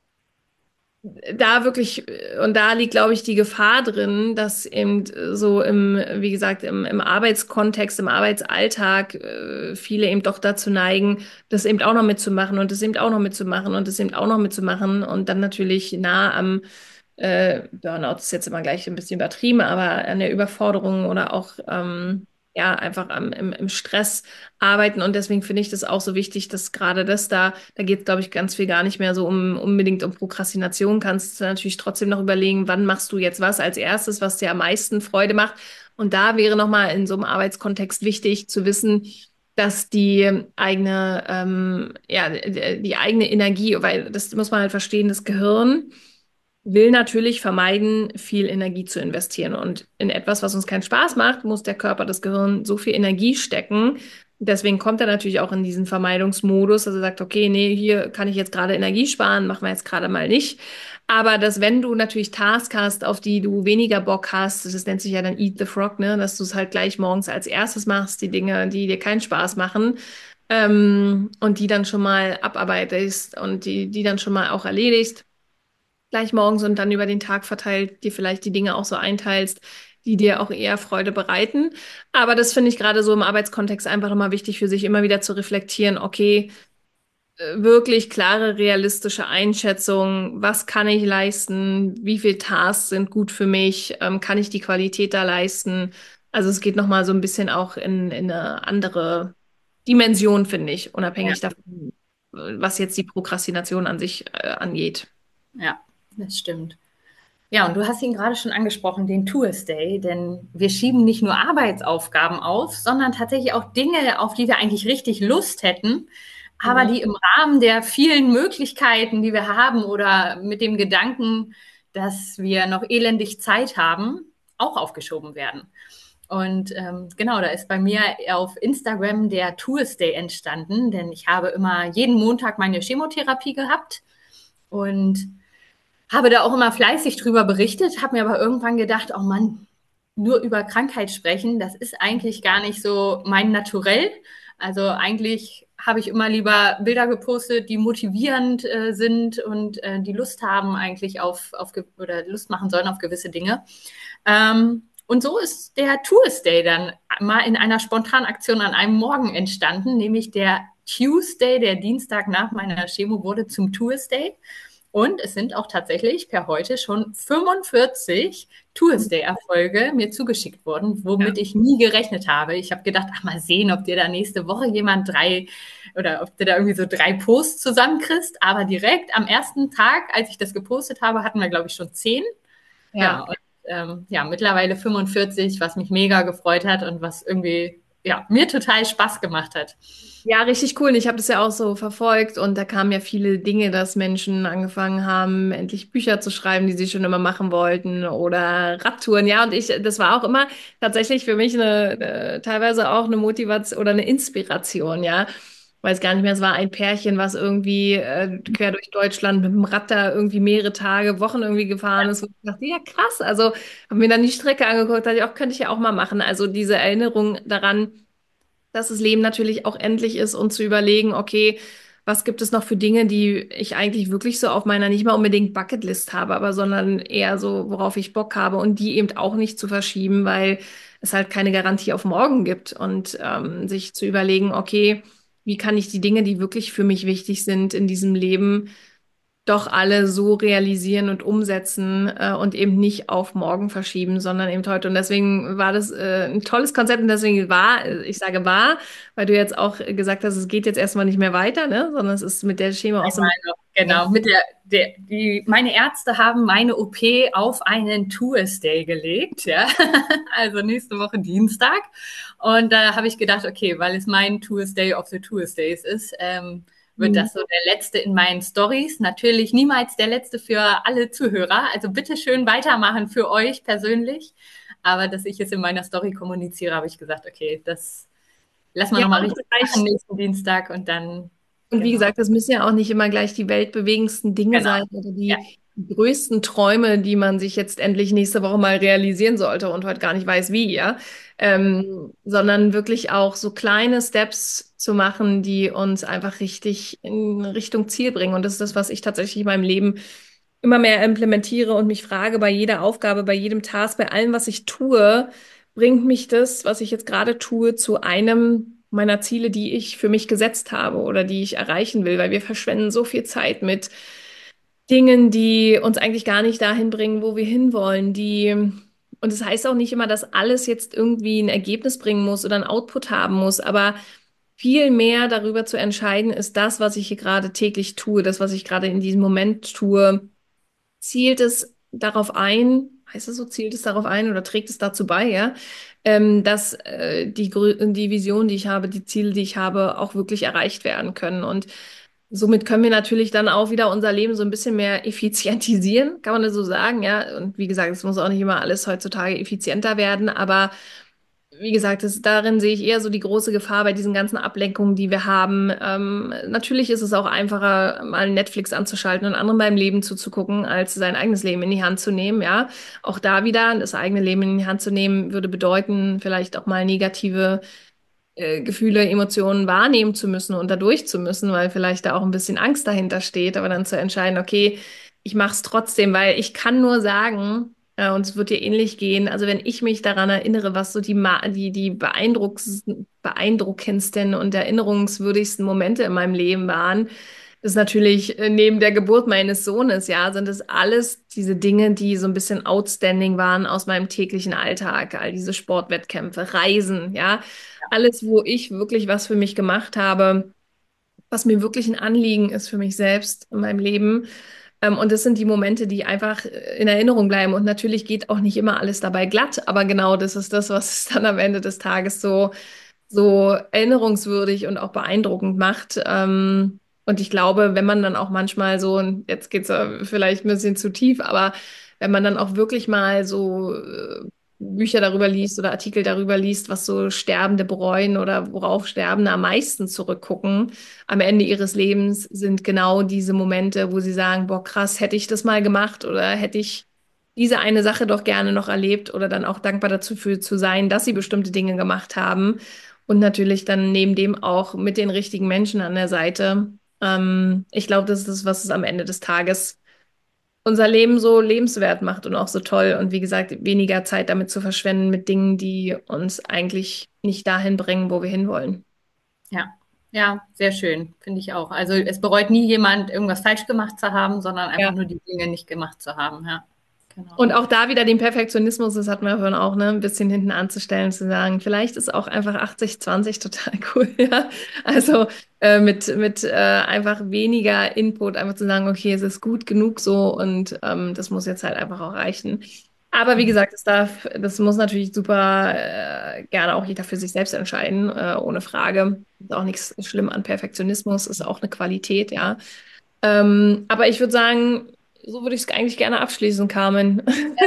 da wirklich, und da liegt, glaube ich, die Gefahr drin, dass eben so im, wie gesagt, im, im Arbeitskontext, im Arbeitsalltag äh, viele eben doch dazu neigen, das eben auch noch mitzumachen und das eben auch noch mitzumachen und das eben auch noch mitzumachen und dann natürlich nah am äh, Burnout ist jetzt immer gleich ein bisschen übertrieben, aber an der Überforderung oder auch ähm, ja einfach am, im, im Stress arbeiten. Und deswegen finde ich das auch so wichtig, dass gerade das da, da geht es, glaube ich, ganz viel gar nicht mehr so um unbedingt um Prokrastination. Kannst du natürlich trotzdem noch überlegen, wann machst du jetzt was als erstes, was dir am meisten Freude macht. Und da wäre nochmal in so einem Arbeitskontext wichtig zu wissen, dass die eigene, ähm, ja, die, die eigene Energie, weil das muss man halt verstehen, das Gehirn will natürlich vermeiden, viel Energie zu investieren. Und in etwas, was uns keinen Spaß macht, muss der Körper, das Gehirn so viel Energie stecken. Deswegen kommt er natürlich auch in diesen Vermeidungsmodus, dass er sagt, okay, nee, hier kann ich jetzt gerade Energie sparen, machen wir jetzt gerade mal nicht. Aber dass, wenn du natürlich Tasks hast, auf die du weniger Bock hast, das nennt sich ja dann Eat the Frog, ne, dass du es halt gleich morgens als erstes machst, die Dinge, die dir keinen Spaß machen, ähm, und die dann schon mal abarbeitest und die, die dann schon mal auch erledigst gleich morgens und dann über den Tag verteilt dir vielleicht die Dinge auch so einteilst, die dir auch eher Freude bereiten. Aber das finde ich gerade so im Arbeitskontext einfach immer wichtig für sich, immer wieder zu reflektieren, okay, äh, wirklich klare, realistische Einschätzung, was kann ich leisten, wie viele Tasks sind gut für mich, ähm, kann ich die Qualität da leisten? Also es geht nochmal so ein bisschen auch in, in eine andere Dimension, finde ich, Ja, unabhängig davon, äh, was jetzt die Prokrastination an sich, äh, angeht. ja, das stimmt. Ja, und du hast ihn gerade schon angesprochen, den Tourist-Day, denn wir schieben nicht nur Arbeitsaufgaben auf, sondern tatsächlich auch Dinge, auf die wir eigentlich richtig Lust hätten, aber Mhm. die im Rahmen der vielen Möglichkeiten, die wir haben oder mit dem Gedanken, dass wir noch elendig Zeit haben, auch aufgeschoben werden. Und ähm, genau, da ist bei mir auf Instagram der Tourist-Day entstanden, denn ich habe immer jeden Montag meine Chemotherapie gehabt und habe da auch immer fleißig drüber berichtet, habe mir aber irgendwann gedacht, oh Mann, nur über Krankheit sprechen, das ist eigentlich gar nicht so mein Naturell. Also eigentlich habe ich immer lieber Bilder gepostet, die motivierend äh, sind und äh, die Lust haben eigentlich auf, auf oder Lust machen sollen auf gewisse Dinge. Ähm, und so ist der Tourist Day dann mal in einer spontanen Aktion an einem Morgen entstanden, nämlich der Tuesday, der Dienstag nach meiner Chemo, wurde zum Tourist Day. Und es sind auch tatsächlich per heute schon fünfundvierzig Tuesday-Erfolge mir zugeschickt worden, Ja. womit ich nie gerechnet habe. Ich habe gedacht, ach, mal sehen, ob dir da nächste Woche jemand drei oder ob du da irgendwie so drei Posts zusammenkriegst. Aber direkt am ersten Tag, als ich das gepostet habe, hatten wir, glaube ich, schon zehn. Ja, Ja. und ähm, ja, mittlerweile fünfundvierzig, was mich mega gefreut hat und was irgendwie ja, mir total Spaß gemacht hat. Ja, richtig cool. Und ich habe das ja auch so verfolgt und da kamen ja viele Dinge, dass Menschen angefangen haben, endlich Bücher zu schreiben, die sie schon immer machen wollten oder Radtouren. Ja, und ich, das war auch immer tatsächlich für mich eine, eine teilweise auch eine Motivation oder eine Inspiration, ja. Weiß gar nicht mehr, es war ein Pärchen, was irgendwie äh, quer durch Deutschland mit dem Rad da irgendwie mehrere Tage, Wochen irgendwie gefahren ist. Und ich dachte, ja, krass. Also habe mir dann die Strecke angeguckt, dachte ich auch, könnte ich ja auch mal machen. Also diese Erinnerung daran, dass das Leben natürlich auch endlich ist und zu überlegen, okay, was gibt es noch für Dinge, die ich eigentlich wirklich so auf meiner nicht mal unbedingt Bucketlist habe, aber sondern eher so, worauf ich Bock habe und die eben auch nicht zu verschieben, weil es halt keine Garantie auf morgen gibt und ähm, sich zu überlegen, okay, wie kann ich die Dinge, die wirklich für mich wichtig sind in diesem Leben, doch alle so realisieren und umsetzen äh, und eben nicht auf morgen verschieben, sondern eben heute. Und deswegen war das äh, ein tolles Konzept und deswegen war, äh, ich sage war, weil du jetzt auch gesagt hast, es geht jetzt erstmal nicht mehr weiter, ne, sondern es ist mit der Schema aus dem. Genau, mit der, der die, meine Ärzte haben meine O P auf einen Tuesday gelegt, ja, also nächste Woche Dienstag. Und da habe ich gedacht, okay, weil es mein Tuesday of the Tuesdays ist, ähm, wird Mhm. das so der letzte in meinen Stories. Natürlich niemals der letzte für alle Zuhörer. Also bitte schön weitermachen für euch persönlich. Aber dass ich es in meiner Story kommuniziere, habe ich gesagt, okay, das lassen wir Ja, nochmal richtig machen vielleicht. nächsten Dienstag und dann, Und wie genau, gesagt, das müssen ja auch nicht immer gleich die weltbewegendsten Dinge genau, sein oder ja, die größten Träume, die man sich jetzt endlich nächste Woche mal realisieren sollte und heute gar nicht weiß wie, ja. Ähm, sondern wirklich auch so kleine Steps zu machen, die uns einfach richtig in Richtung Ziel bringen. Und das ist das, was ich tatsächlich in meinem Leben immer mehr implementiere und mich frage bei jeder Aufgabe, bei jedem Task, bei allem, was ich tue, bringt mich das, was ich jetzt gerade tue, zu einem meiner Ziele, die ich für mich gesetzt habe oder die ich erreichen will, weil wir verschwenden so viel Zeit mit Dingen, die uns eigentlich gar nicht dahin bringen, wo wir hinwollen, die, und das heißt auch nicht immer, dass alles jetzt irgendwie ein Ergebnis bringen muss oder ein Output haben muss, aber viel mehr darüber zu entscheiden, ist das, was ich hier gerade täglich tue, das, was ich gerade in diesem Moment tue, zielt es darauf ein, heißt es so, zielt es darauf ein oder trägt es dazu bei, ja, ähm, dass äh, die, Grö- die Vision, die ich habe, die Ziele, die ich habe, auch wirklich erreicht werden können. Und somit können wir natürlich dann auch wieder unser Leben so ein bisschen mehr effizientisieren, kann man das so sagen, ja. Und wie gesagt, es muss auch nicht immer alles heutzutage effizienter werden, aber wie gesagt, das, darin sehe ich eher so die große Gefahr bei diesen ganzen Ablenkungen, die wir haben. Ähm, natürlich ist es auch einfacher, mal Netflix anzuschalten und anderen beim Leben zuzugucken, als sein eigenes Leben in die Hand zu nehmen, ja. Auch da wieder, das eigene Leben in die Hand zu nehmen, würde bedeuten, vielleicht auch mal negative äh, Gefühle, Emotionen wahrnehmen zu müssen und da durch zu müssen, weil vielleicht da auch ein bisschen Angst dahinter steht, aber dann zu entscheiden, okay, ich mache es trotzdem, weil ich kann nur sagen, äh, und es wird dir ähnlich gehen, also wenn ich mich daran erinnere, was so die, Ma die, die beeindrucks beeindruckendsten und erinnerungswürdigsten Momente in meinem Leben waren, ist natürlich äh, neben der Geburt meines Sohnes, ja, sind es alles diese Dinge, die so ein bisschen outstanding waren aus meinem täglichen Alltag, all diese Sportwettkämpfe, Reisen, ja, alles, wo ich wirklich was für mich gemacht habe, was mir wirklich ein Anliegen ist für mich selbst in meinem Leben. Ähm, und das sind die Momente, die einfach äh, in Erinnerung bleiben. Und natürlich geht auch nicht immer alles dabei glatt, aber genau das ist das, was es dann am Ende des Tages so so erinnerungswürdig und auch beeindruckend macht. Ähm, und ich glaube, wenn man dann auch manchmal so, und jetzt geht's äh, vielleicht ein bisschen zu tief, aber wenn man dann auch wirklich mal so äh, Bücher darüber liest oder Artikel darüber liest, was so Sterbende bereuen oder worauf Sterbende am meisten zurückgucken am Ende ihres Lebens, sind genau diese Momente, wo sie sagen, boah, krass, hätte ich das mal gemacht oder hätte ich diese eine Sache doch gerne noch erlebt oder dann auch dankbar dazu für zu sein, dass sie bestimmte Dinge gemacht haben. Und natürlich dann neben dem auch mit den richtigen Menschen an der Seite. Ähm, ich glaube, das ist das, was es am Ende des Tages unser Leben so lebenswert macht und auch so toll. Und wie gesagt, weniger Zeit damit zu verschwenden mit Dingen, die uns eigentlich nicht dahin bringen, wo wir hinwollen. Ja, ja, sehr schön, finde ich auch. Also es bereut nie jemand, irgendwas falsch gemacht zu haben, sondern einfach Ja. nur die Dinge nicht gemacht zu haben. Ja, genau. Und auch da wieder den Perfektionismus, das hat man ja vorhin auch, ne, ein bisschen hinten anzustellen, zu sagen, vielleicht ist auch einfach achtzig zwanzig total cool, ja. Also äh, mit, mit äh, einfach weniger Input, einfach zu sagen, okay, es ist gut genug so und ähm, das muss jetzt halt einfach auch reichen. Aber wie gesagt, das darf, das muss natürlich super äh, gerne auch jeder für sich selbst entscheiden, äh, ohne Frage. Ist auch nichts schlimm an Perfektionismus, ist auch eine Qualität, ja. Ähm, aber ich würde sagen, so würde ich es eigentlich gerne abschließen, Carmen.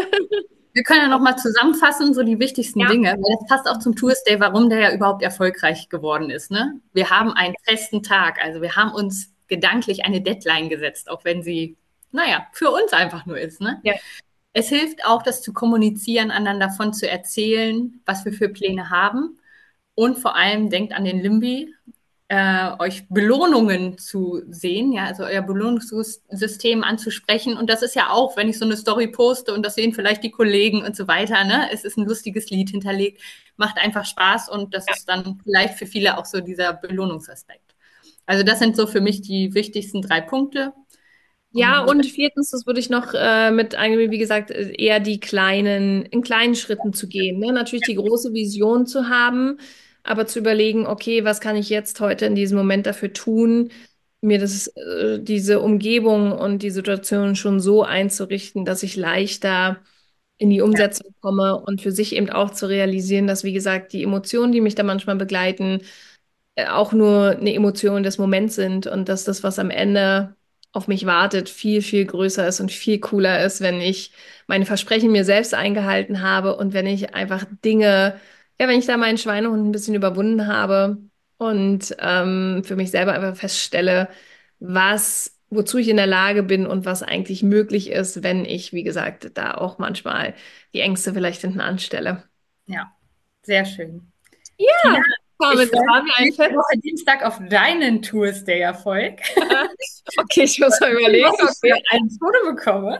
Wir können ja nochmal zusammenfassen, so die wichtigsten Ja, Dinge, weil das passt auch zum Tuesday, warum der ja überhaupt erfolgreich geworden ist. Ne? Wir haben einen festen Tag, also wir haben uns gedanklich eine Deadline gesetzt, auch wenn sie, naja, für uns einfach nur ist. Ne? ja, Es hilft auch, das zu kommunizieren, anderen davon zu erzählen, was wir für Pläne haben. Und vor allem denkt an den Limbi, äh, euch Belohnungen zu sehen, ja, also euer Belohnungssystem anzusprechen. Und das ist ja auch, wenn ich so eine Story poste und das sehen vielleicht die Kollegen und so weiter, ne? Es ist ein lustiges Lied hinterlegt, macht einfach Spaß und das ja. ist dann vielleicht für viele auch so dieser Belohnungsaspekt. Also das sind so für mich die wichtigsten drei Punkte. Ja, Und und viertens, das würde ich noch äh, mit eingeben, wie gesagt, äh, eher die kleinen, in kleinen Schritten zu gehen. Ne? Natürlich die große Vision zu haben, aber zu überlegen, okay, was kann ich jetzt heute in diesem Moment dafür tun, mir das, äh, diese Umgebung und die Situation schon so einzurichten, dass ich leichter in die ja, Umsetzung komme und für sich eben auch zu realisieren, dass, wie gesagt, die Emotionen, die mich da manchmal begleiten, äh, auch nur eine Emotion des Moments sind und dass das, was am Ende auf mich wartet, viel, viel größer ist und viel cooler ist, wenn ich meine Versprechen mir selbst eingehalten habe und wenn ich einfach Dinge, ja, wenn ich da meinen Schweinehund ein bisschen überwunden habe und ähm, für mich selber einfach feststelle, was, wozu ich in der Lage bin und was eigentlich möglich ist, wenn ich, wie gesagt, da auch manchmal die Ängste vielleicht hinten anstelle. ja, sehr schön. Tina, Ja, ich Carmen, das freue war mir mich ein nächste Fest. Woche Dienstag auf deinen Tours-Day-Erfolg. Okay, ich muss mal überlegen. Was ich für Okay, ein Foto bekomme.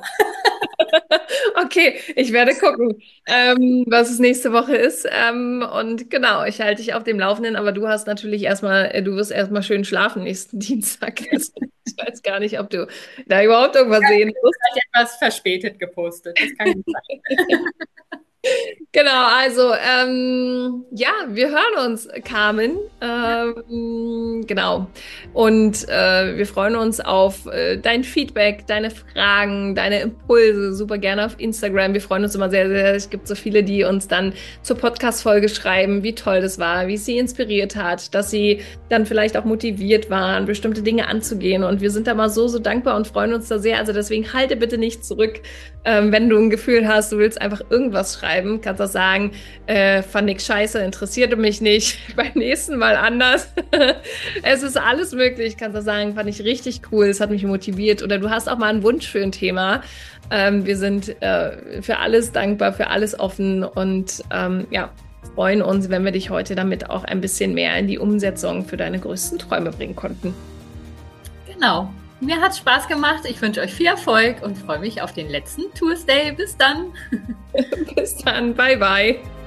okay, ich werde gucken, ähm, was es nächste Woche ist. Ähm, und genau, ich halte dich auf dem Laufenden, aber du hast natürlich erstmal, äh, du wirst erstmal schön schlafen nächsten Dienstag. Also, ich weiß gar nicht, ob du da überhaupt irgendwas sehen wirst. Vielleicht etwas verspätet gepostet. Das kann gut sein. Genau, also ähm, ja, wir hören uns, Carmen. Ähm, genau. Und äh, wir freuen uns auf äh, dein Feedback, deine Fragen, deine Impulse, super gerne auf Instagram. Wir freuen uns immer sehr, sehr. Es gibt so viele, die uns dann zur Podcast-Folge schreiben, wie toll das war, wie es sie inspiriert hat, dass sie dann vielleicht auch motiviert waren, bestimmte Dinge anzugehen. Und wir sind da mal so, so dankbar und freuen uns da sehr. Also deswegen halte bitte nicht zurück, ähm, wenn du ein Gefühl hast, du willst einfach irgendwas schreiben, kannst auch sagen, äh, fand ich scheiße, interessierte mich nicht, beim nächsten Mal anders. Es ist alles möglich, kannst auch sagen, fand ich richtig cool, es hat mich motiviert oder du hast auch mal einen Wunsch für ein Thema. Ähm, wir sind äh, für alles dankbar, für alles offen und ähm, ja, freuen uns, wenn wir dich heute damit auch ein bisschen mehr in die Umsetzung für deine größten Träume bringen konnten. Genau. Mir hat es Spaß gemacht. Ich wünsche euch viel Erfolg und freue mich auf den letzten Tuesday. Bis dann. Bis dann. Bye, bye.